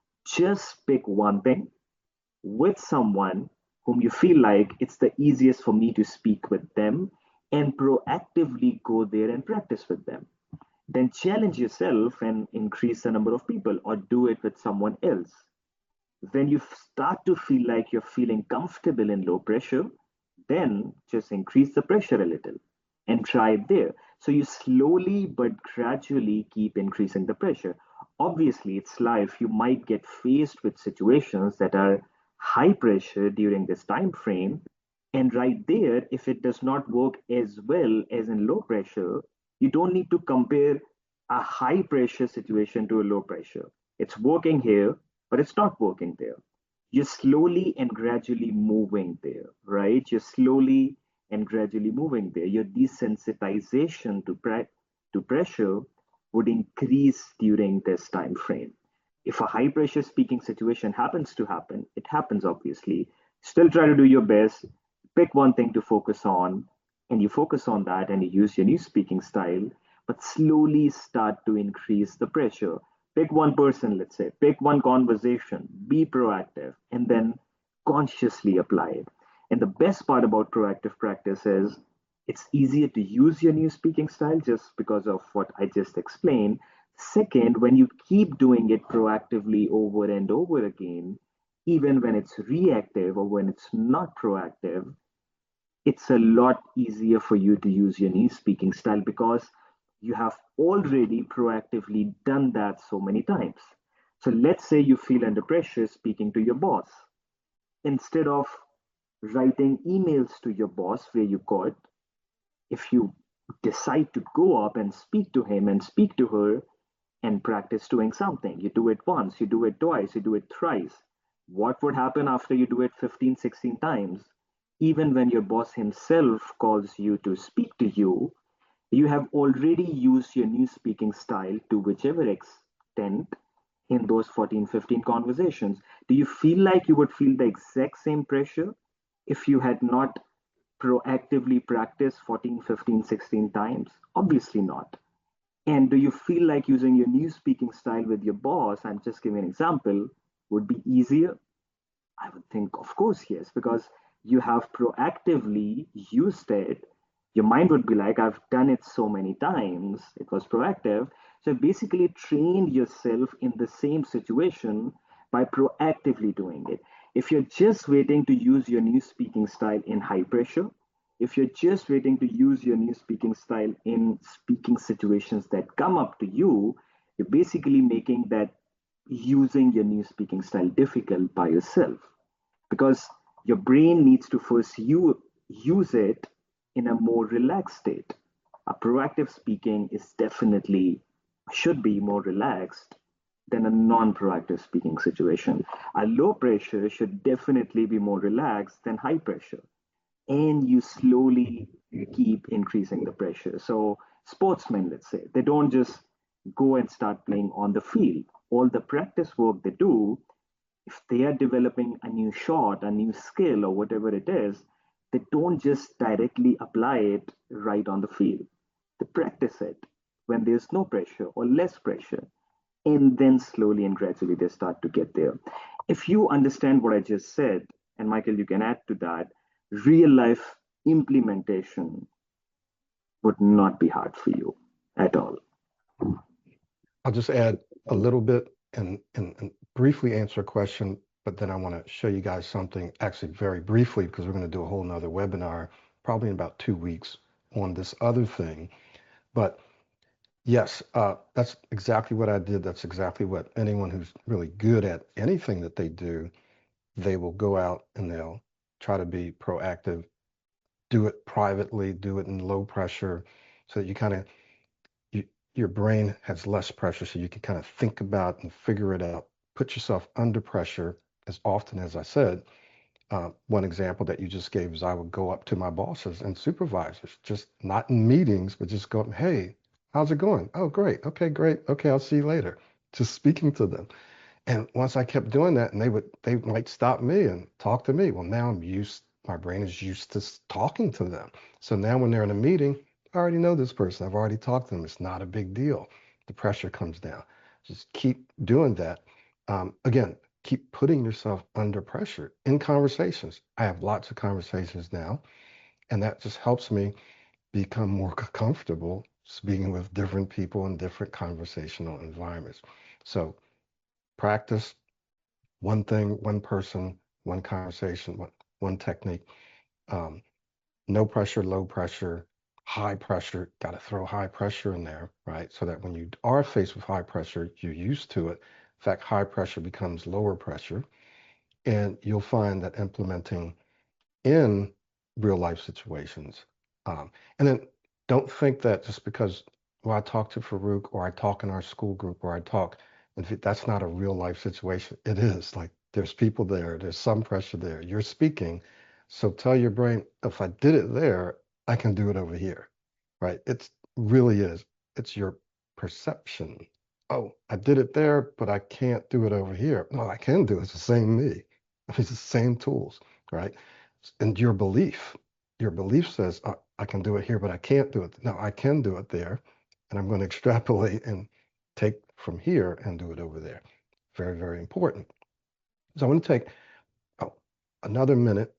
A: Just pick one thing with someone whom you feel like it's the easiest for me to speak with them and proactively go there and practice with them. Then challenge yourself and increase the number of people or do it with someone else. When you start to feel like you're feeling comfortable in low pressure, then just increase the pressure a little and try it there. So you slowly but gradually keep increasing the pressure. Obviously, it's life. You might get faced with situations that are high pressure during this time frame. And right there, if it does not work as well as in low pressure, you don't need to compare a high pressure situation to a low pressure. It's working here, but it's not working there. You're slowly and gradually moving there, right? You're slowly and gradually moving there. Your desensitization to, pre- to pressure would increase during this time frame. If a high pressure speaking situation happens to happen, it happens obviously. Still try to do your best, pick one thing to focus on, and you focus on that and you use your new speaking style, but slowly start to increase the pressure. Pick one person, let's say, pick one conversation, be proactive, and then consciously apply it. And the best part about proactive practice is it's easier to use your new speaking style just because of what I just explained. Second, when you keep doing it proactively over and over again, even when it's reactive or when it's not proactive, it's a lot easier for you to use your new speaking style because you have already proactively done that so many times. So let's say you feel under pressure speaking to your boss. Instead of writing emails to your boss where you could, if you decide to go up and speak to him and speak to her and practice doing something, you do it once, you do it twice, you do it thrice. What would happen after you do it fifteen, sixteen times? Even when your boss himself calls you to speak to you, you have already used your new speaking style to whichever extent in those fourteen, fifteen conversations. Do you feel like you would feel the exact same pressure if you had not proactively practiced fourteen, fifteen, sixteen times? Obviously not. And do you feel like using your new speaking style with your boss, I'm just giving an example, would be easier? I would think, of course, yes, because you have proactively used it. Your mind would be like, I've done it so many times, it was proactive. So basically, trained yourself in the same situation by proactively doing it. If you're just waiting to use your new speaking style in high pressure, if you're just waiting to use your new speaking style in speaking situations that come up to you, you're basically making that using your new speaking style difficult by yourself because your brain needs to first you use it in a more relaxed state. A proactive speaking is definitely should be more relaxed than a non-proactive speaking situation. A low pressure should definitely be more relaxed than high pressure. And you slowly keep increasing the pressure. So sportsmen, let's say, they don't just go and start playing on the field. All the practice work they do, if they are developing a new shot, a new skill, or whatever it is, they don't just directly apply it right on the field. They practice it when there's no pressure or less pressure. And then slowly and gradually they start to get there. If you understand what I just said, and Michael, you can add to that, real life implementation would not be hard for you at all.
B: I'll just add a little bit and, and, and briefly answer a question, but then I want to show you guys something actually very briefly because we're going to do a whole nother webinar probably in about two weeks on this other thing. But yes, uh, that's exactly what I did. That's exactly what anyone who's really good at anything that they do, they will go out and they'll try to be proactive, do it privately, do it in low pressure so that you kind of you, your brain has less pressure so you can kind of think about and figure it out, put yourself under pressure as often as I said. Uh, one example that you just gave is I would go up to my bosses and supervisors, just not in meetings, but just go up, hey, how's it going? Oh, great. Okay, great. Okay, I'll see you later. Just speaking to them. And once I kept doing that, and they would, they might stop me and talk to me. Well, now I'm used, my brain is used to talking to them. So now when they're in a meeting, I already know this person. I've already talked to them. It's not a big deal. The pressure comes down. Just keep doing that. Um, again, keep putting yourself under pressure in conversations. I have lots of conversations now, and that just helps me become more comfortable speaking with different people in different conversational environments. So practice one thing, one person, one conversation, one, one technique. Um, no pressure, low pressure, high pressure. Got to throw high pressure in there, right? So that when you are faced with high pressure, you're used to it. In fact, high pressure becomes lower pressure. And you'll find that implementing in real life situations. Um, and then don't think that just because, well, I talk to Farouk or I talk in our school group or I talk, if it, that's not a real life situation. It is like there's people there, there's some pressure there. You're speaking. So tell your brain, if I did it there, I can do it over here, right? It's really is. It's your perception. Oh, I did it there, but I can't do it over here. No, I can do it. It's the same me. It's the same tools, right? And your belief, your belief says, "Uh, I can do it here, but I can't do it. No, I can do it there. And I'm going to extrapolate and take from here and do it over there. Very, very important. So I'm going to take oh, another minute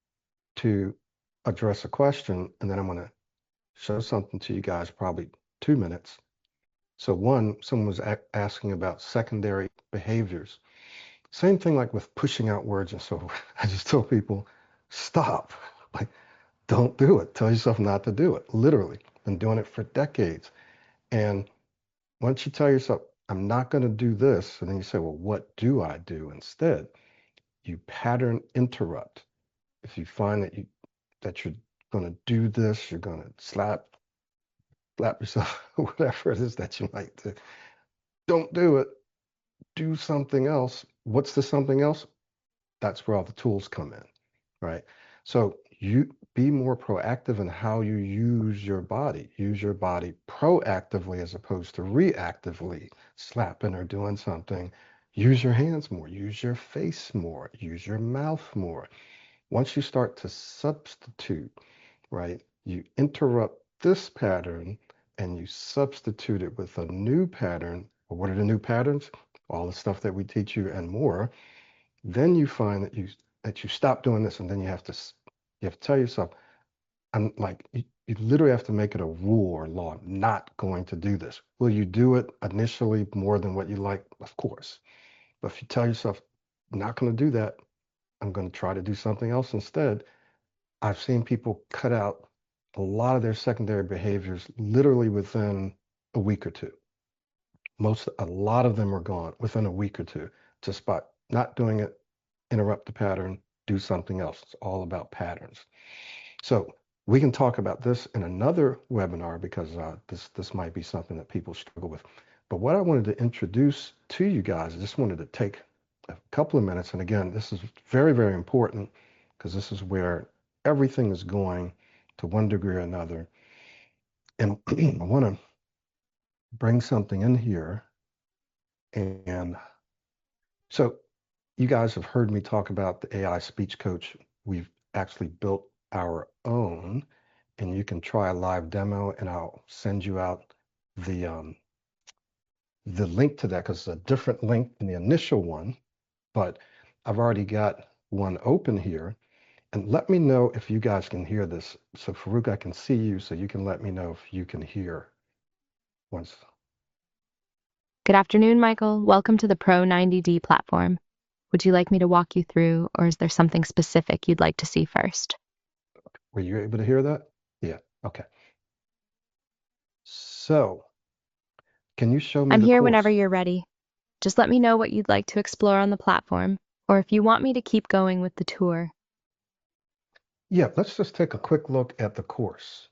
B: to address a question, and then I'm going to show something to you guys, probably two minutes. So one, someone was a- asking about secondary behaviors. Same thing like with pushing out words and so forth. I just tell people, stop. Like, don't do it. Tell yourself not to do it. Literally. Been doing it for decades. And once you tell yourself, I'm not going to do this, and then you say, well, what do I do instead? You pattern interrupt. If you find that you that you're going to do this, you're going to slap slap yourself, whatever it is that you might do. Don't do it. Do something else. What's the something else? That's where all the tools come in, right? So you be more proactive in how you use your body. Use your body proactively as opposed to reactively slapping or doing something. Use your hands more. Use your face more. Use your mouth more. Once you start to substitute, right, you interrupt this pattern and you substitute it with a new pattern. Well, what are the new patterns? All the stuff that we teach you and more. Then you find that you that you stop doing this, and then you have to you have to tell yourself, I'm like you, you literally have to make it a rule or law. I'm not going to do this. Will you do it initially more than what you like? Of course. But if you tell yourself, I'm not going to do that, I'm going to try to do something else instead. I've seen people cut out a lot of their secondary behaviors literally within a week or two. Most, a lot of them are gone within a week or two. Just by not doing it, interrupt the pattern, do something else. It's all about patterns. So we can talk about this in another webinar because uh, this this might be something that people struggle with. But what I wanted to introduce to you guys, I just wanted to take a couple of minutes. And again, this is very, very important because this is where everything is going to one degree or another. And I want to bring something in here. And so you guys have heard me talk about the A I speech coach. We've actually built our own, and you can try a live demo, and I'll send you out the um, the link to that because it's a different link than the initial one. But I've already got one open here, and let me know if you guys can hear this. So Farouk, I can see you, so you can let me know if you can hear once.
C: Good afternoon, Michael. Welcome to the Pro ninety D platform. Would you like me to walk you through, or is there something specific you'd like to see first?
B: Were you able to hear that? Yeah. Okay. So can you show me
C: I'm
B: the
C: here whenever
B: course?
C: you're ready. Just let me know what you'd like to explore on the platform, or if you want me to keep going with the tour.
B: Yeah, let's just take a quick look at the course.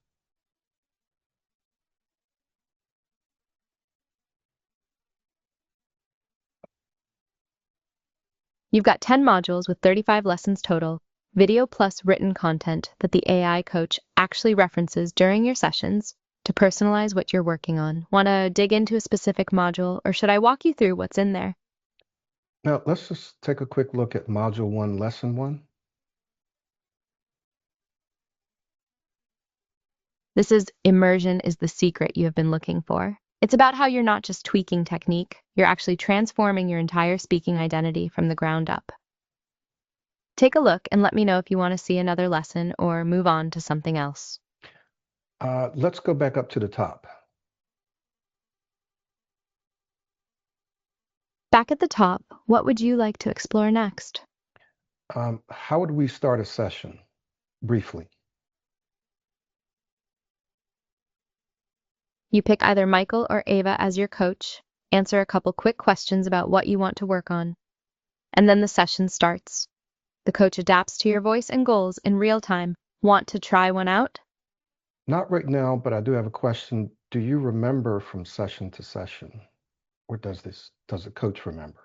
C: You've got ten modules with thirty-five lessons total, video plus written content that the A I coach actually references during your sessions to personalize what you're working on. Want to dig into a specific module, or should I walk you through what's in there?
B: Now, let's just take a quick look at Module one, Lesson one.
C: This is immersion is the secret you have been looking for. It's about how you're not just tweaking technique, you're actually transforming your entire speaking identity from the ground up. Take a look and let me know if you want to see another lesson or move on to something else.
B: Uh, let's go back up to the top.
C: Back at the top, what would you like to explore next?
B: Um, how would we start a session? Briefly.
C: You pick either Michael or Ava as your coach, answer a couple quick questions about what you want to work on, and then the session starts. The coach adapts to your voice and goals in real time. Want to try one out?
B: Not right now, but I do have a question. Do you remember from session to session? Or does this, does the coach remember?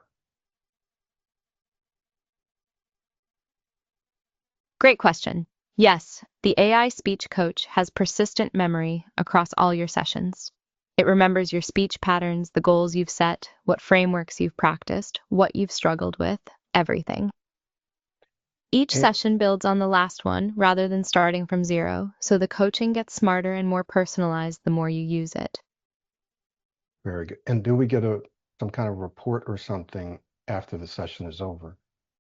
C: Great question. Yes, the A I speech coach has persistent memory across all your sessions. It remembers your speech patterns, the goals you've set, what frameworks you've practiced, what you've struggled with, everything. Each
B: And,
C: session builds on the last one rather than starting from zero, so the coaching gets smarter and more personalized the more you use it.
B: very good. And do we get a some kind of report or something after the session is over?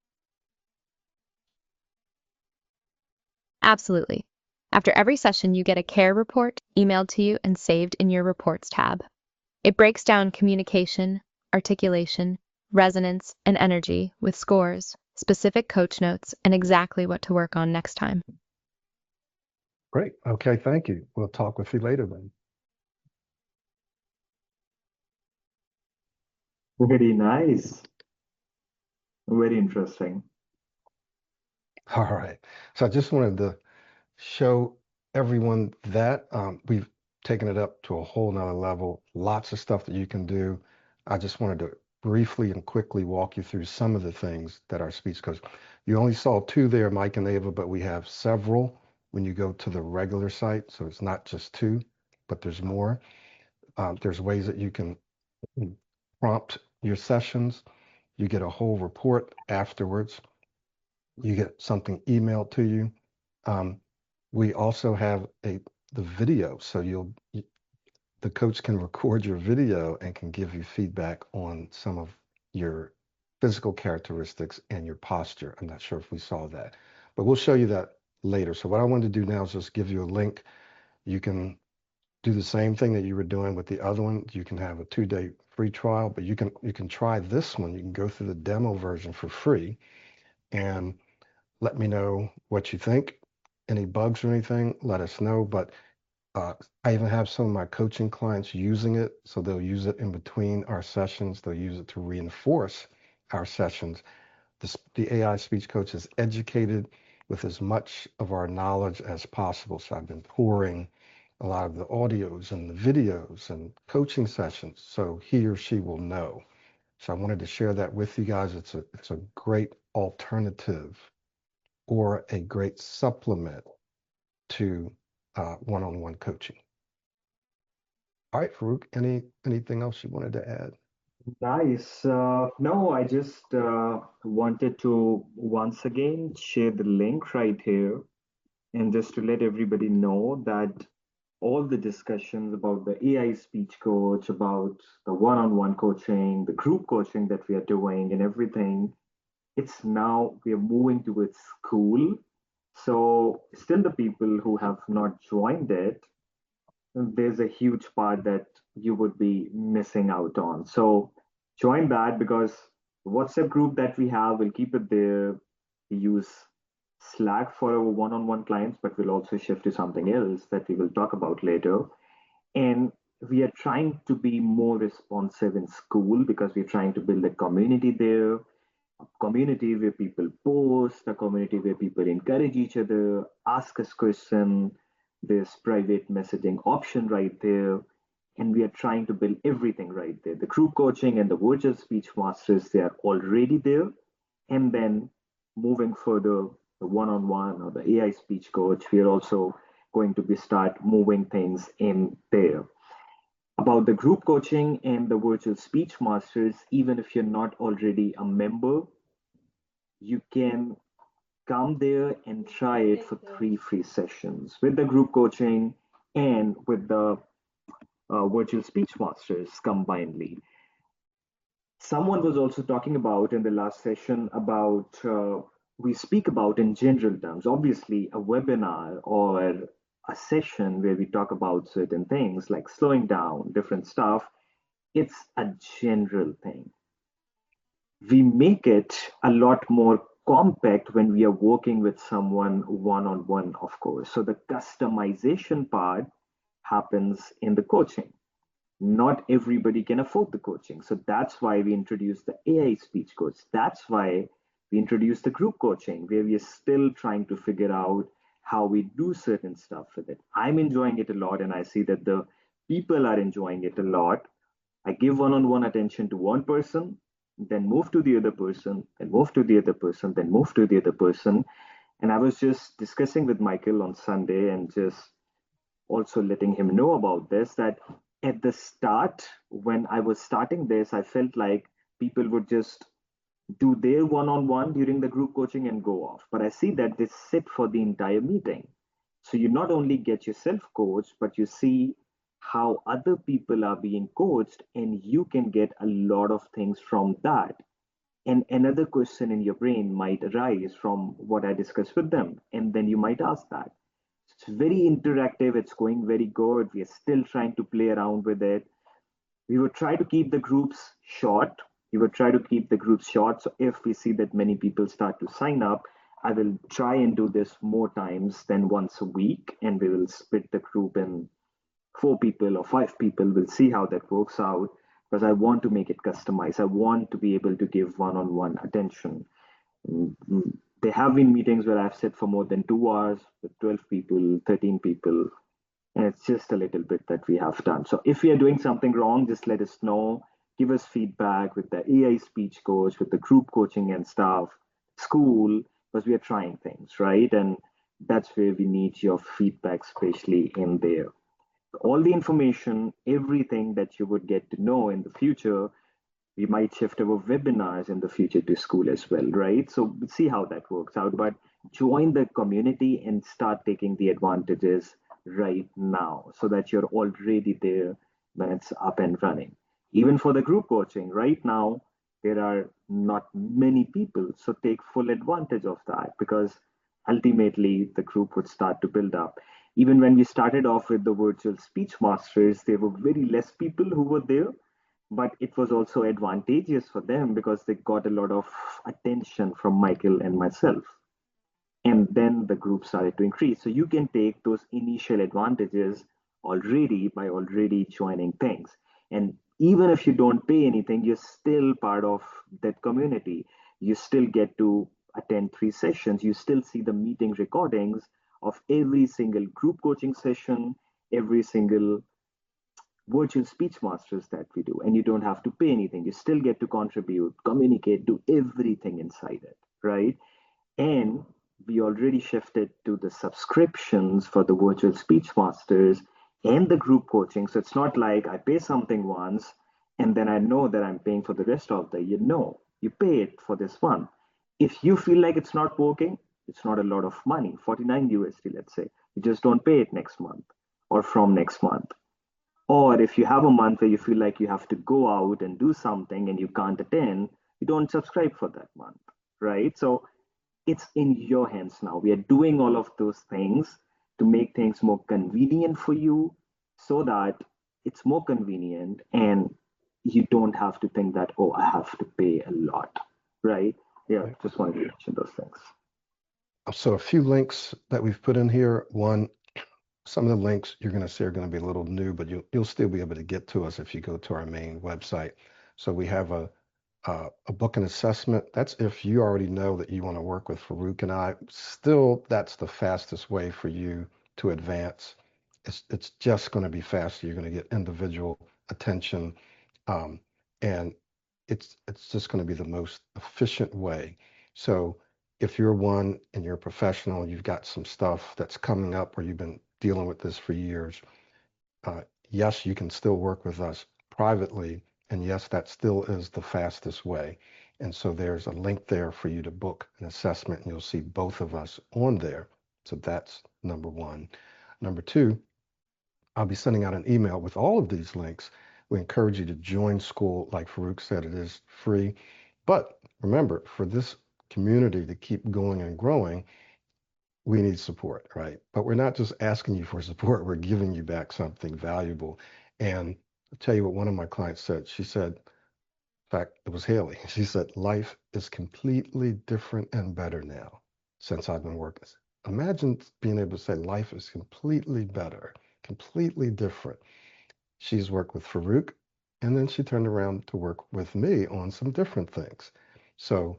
C: Absolutely. After every session, you get a care report emailed to you and saved in your reports tab. It breaks down communication, articulation, resonance, and energy with scores, specific coach notes, and exactly what to work on next time.
B: Great. Okay, thank you. We'll talk with you later then.
A: Very nice. Very interesting.
B: All right. So I just wanted to show everyone that um, we've taken it up to a whole nother level. Lots of stuff that you can do. I just wanted to briefly and quickly walk you through some of the things that our speech coach. You only saw two there, Mike and Ava, but we have several when you go to the regular site. So it's not just two, but there's more. Um, there's ways that you can prompt your sessions. You get a whole report afterwards. You get something emailed to you. Um, we also have a the video, so you'll you, the coach can record your video and can give you feedback on some of your physical characteristics and your posture. I'm not sure if we saw that, but we'll show you that later. So what I wanted to do now is just give you a link. You can do the same thing that you were doing with the other one. You can have a two-day free trial, but you can you can try this one. You can go through the demo version for free and let me know what you think. Any bugs or anything, let us know. But uh, I even have some of my coaching clients using it. So they'll use it in between our sessions. They'll use it to reinforce our sessions. The, the A I speech coach is educated with as much of our knowledge as possible. So I've been pouring a lot of the audios and the videos and coaching sessions so he or she will know. So I wanted to share that with you guys. It's a, it's a great alternative or a great supplement to uh, one-on-one coaching. All right, Farouk, any anything else you wanted to add?
A: Nice. Uh, no, I just uh, wanted to once again share the link right here and just to let everybody know that all the discussions about the A I speech coach, about the one-on-one coaching, the group coaching that we are doing and everything, it's now we are moving towards school. So still the people who have not joined it, there's a huge part that you would be missing out on. So join that because the WhatsApp group that we have, we'll keep it there. We use Slack for our one-on-one clients, but we'll also shift to something else that we will talk about later. And we are trying to be more responsive in school because we're trying to build a community there, a community where people post, a community where people encourage each other, ask us questions. There's private messaging option right there. And we are trying to build everything right there. The group coaching and the virtual speech masters, they are already there. And then moving further, the one-on-one or the A I speech coach, we are also going to be start moving things in there. About the group coaching and the virtual speech masters, even if you're not already a member, you can come there and try it for three free sessions with the group coaching and with the uh, virtual speech masters combinedly. Someone was also talking about in the last session about uh, we speak about in general terms. Obviously, a webinar or a session where we talk about certain things like slowing down, different stuff, it's a general thing. We make it a lot more compact when we are working with someone one-on-one, of course. So the customization part happens in the coaching. Not everybody can afford the coaching. So that's why we introduced the A I speech coach. That's why we introduced the group coaching, where we are still trying to figure out how we do certain stuff with it. I'm enjoying it a lot, and I see that the people are enjoying it a lot. I give one-on-one attention to one person, then move to the other person, then move to the other person, then move to the other person. And I was just discussing with Michael on Sunday and just also letting him know about this that at the start, when I was starting this, I felt like people would just do their one on one during the group coaching and go off. But I see that they sit for the entire meeting. So you not only get yourself coached, but you see how other people are being coached, and you can get a lot of things from that. And another question in your brain might arise from what I discussed with them. And then you might ask that. It's very interactive. It's going very good. We are still trying to play around with it. We would try to keep the groups short. We would try to keep the groups short. So if we see that many people start to sign up, I will try and do this more times than once a week, and we will split the group in four people or five people. We'll see how that works out because I want to make it customized. I want to be able to give one-on-one attention. Mm, There have been meetings where I've sat for more than two hours with twelve people, thirteen people, and it's just a little bit that we have done. So if we are doing something wrong, just let us know. Give us feedback with the A I speech coach, with the group coaching and stuff, school, because we are trying things, right? And that's where we need your feedback, especially in there. All the information, everything that you would get to know in the future, we might shift our webinars in the future to school as well, right? So we'll see how that works out. But join the community and start taking the advantages right now so that you're already there when it's up and running. Even for the group coaching, right now, there are not many people. So take full advantage of that because ultimately the group would start to build up. Even when we started off with the virtual speech masters, there were very less people who were there, but it was also advantageous for them because they got a lot of attention from Michael and myself. And then the group started to increase. So you can take those initial advantages already by already joining things. And even if you don't pay anything, you're still part of that community. You still get to attend three sessions. You still see the meeting recordings of every single group coaching session, every single virtual speech masters that we do, and you don't have to pay anything. You still get to contribute, communicate, do everything inside it, right? And we already shifted to the subscriptions for the virtual speech masters and the group coaching. So it's not like I pay something once and then I know that I'm paying for the rest of the year. No, you pay it for this month. If you feel like it's not working, it's not a lot of money, forty-nine U S D, let's say. You just don't pay it next month or from next month. Or if you have a month where you feel like you have to go out and do something and you can't attend, you don't subscribe for that month, right? So it's in your hands now. We are doing all of those things to make things more convenient for you so that it's more convenient and you don't have to think that, oh, I have to pay a lot, right? Yeah,
B: Right.
A: just wanted to mention those things.
B: So a few links that we've put in here. One, some of the links you're going to see are going to be a little new, but you'll, you'll still be able to get to us if you go to our main website. So we have a, a, a book and assessment. That's if you already know that you want to work with Farouk and I. Still, that's the fastest way for you to advance. It's, it's just going to be faster. You're going to get individual attention. Um, and it's, it's just going to be the most efficient way. So if you're one and you're a professional, you've got some stuff that's coming up or you've been dealing with this for years, uh, yes, you can still work with us privately. And yes, that still is the fastest way. And so there's a link there for you to book an assessment, and you'll see both of us on there. So that's number one. Number two, I'll be sending out an email with all of these links. We encourage you to join school. Like Farouk said, it is free. But remember, for this community to keep going and growing, we need support, right? But we're not just asking you for support, we're giving you back something valuable. And I'll tell you what one of my clients said. She said, in fact, it was Haley. She said, life is completely different and better now since I've been working. Imagine being able to say life is completely better, completely different. She's worked with Farouk, and then she turned around to work with me on some different things. So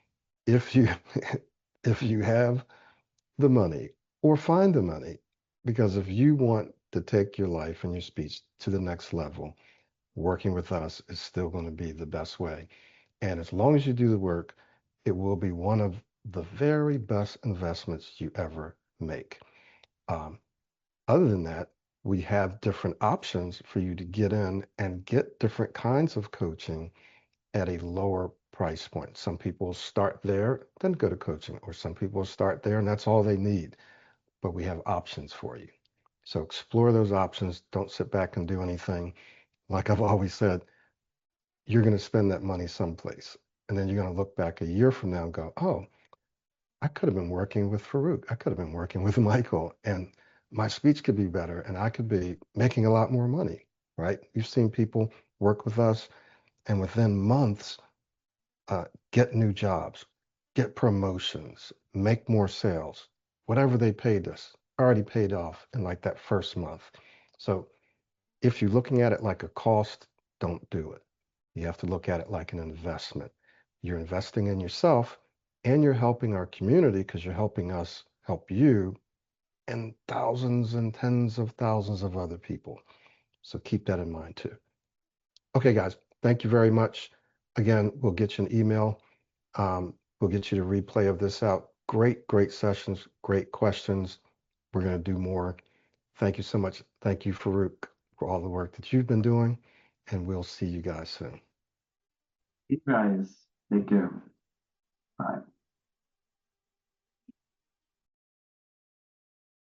B: if you if you have the money or find the money, because if you want to take your life and your speech to the next level, working with us is still going to be the best way. And as long as you do the work, it will be one of the very best investments you ever make. Um, other than that, we have different options for you to get in and get different kinds of coaching at a lower price point. Some people start there, then go to coaching, or some people start there and that's all they need. But we have options for you. So explore those options. Don't sit back and do anything. Like I've always said, you're going to spend that money someplace. And then you're going to look back a year from now and go, oh, I could have been working with Farouk. I could have been working with Michael. And my speech could be better and I could be making a lot more money, right? You've seen people work with us, and within months, uh, get new jobs, get promotions, make more sales. Whatever they paid us already paid off in like that first month. So if you're looking at it like a cost, don't do it. You have to look at it like an investment. You're investing in yourself and you're helping our community because you're helping us help you and thousands and tens of thousands of other people. So keep that in mind too. Okay, guys, thank you very much. Again, we'll get you an email. Um, we'll get you the replay of this out. Great, great sessions, great questions. We're going to do more. Thank you so much. Thank you, Farouk, for all the work that you've been doing, and we'll see you guys soon.
A: You guys, take care. Bye.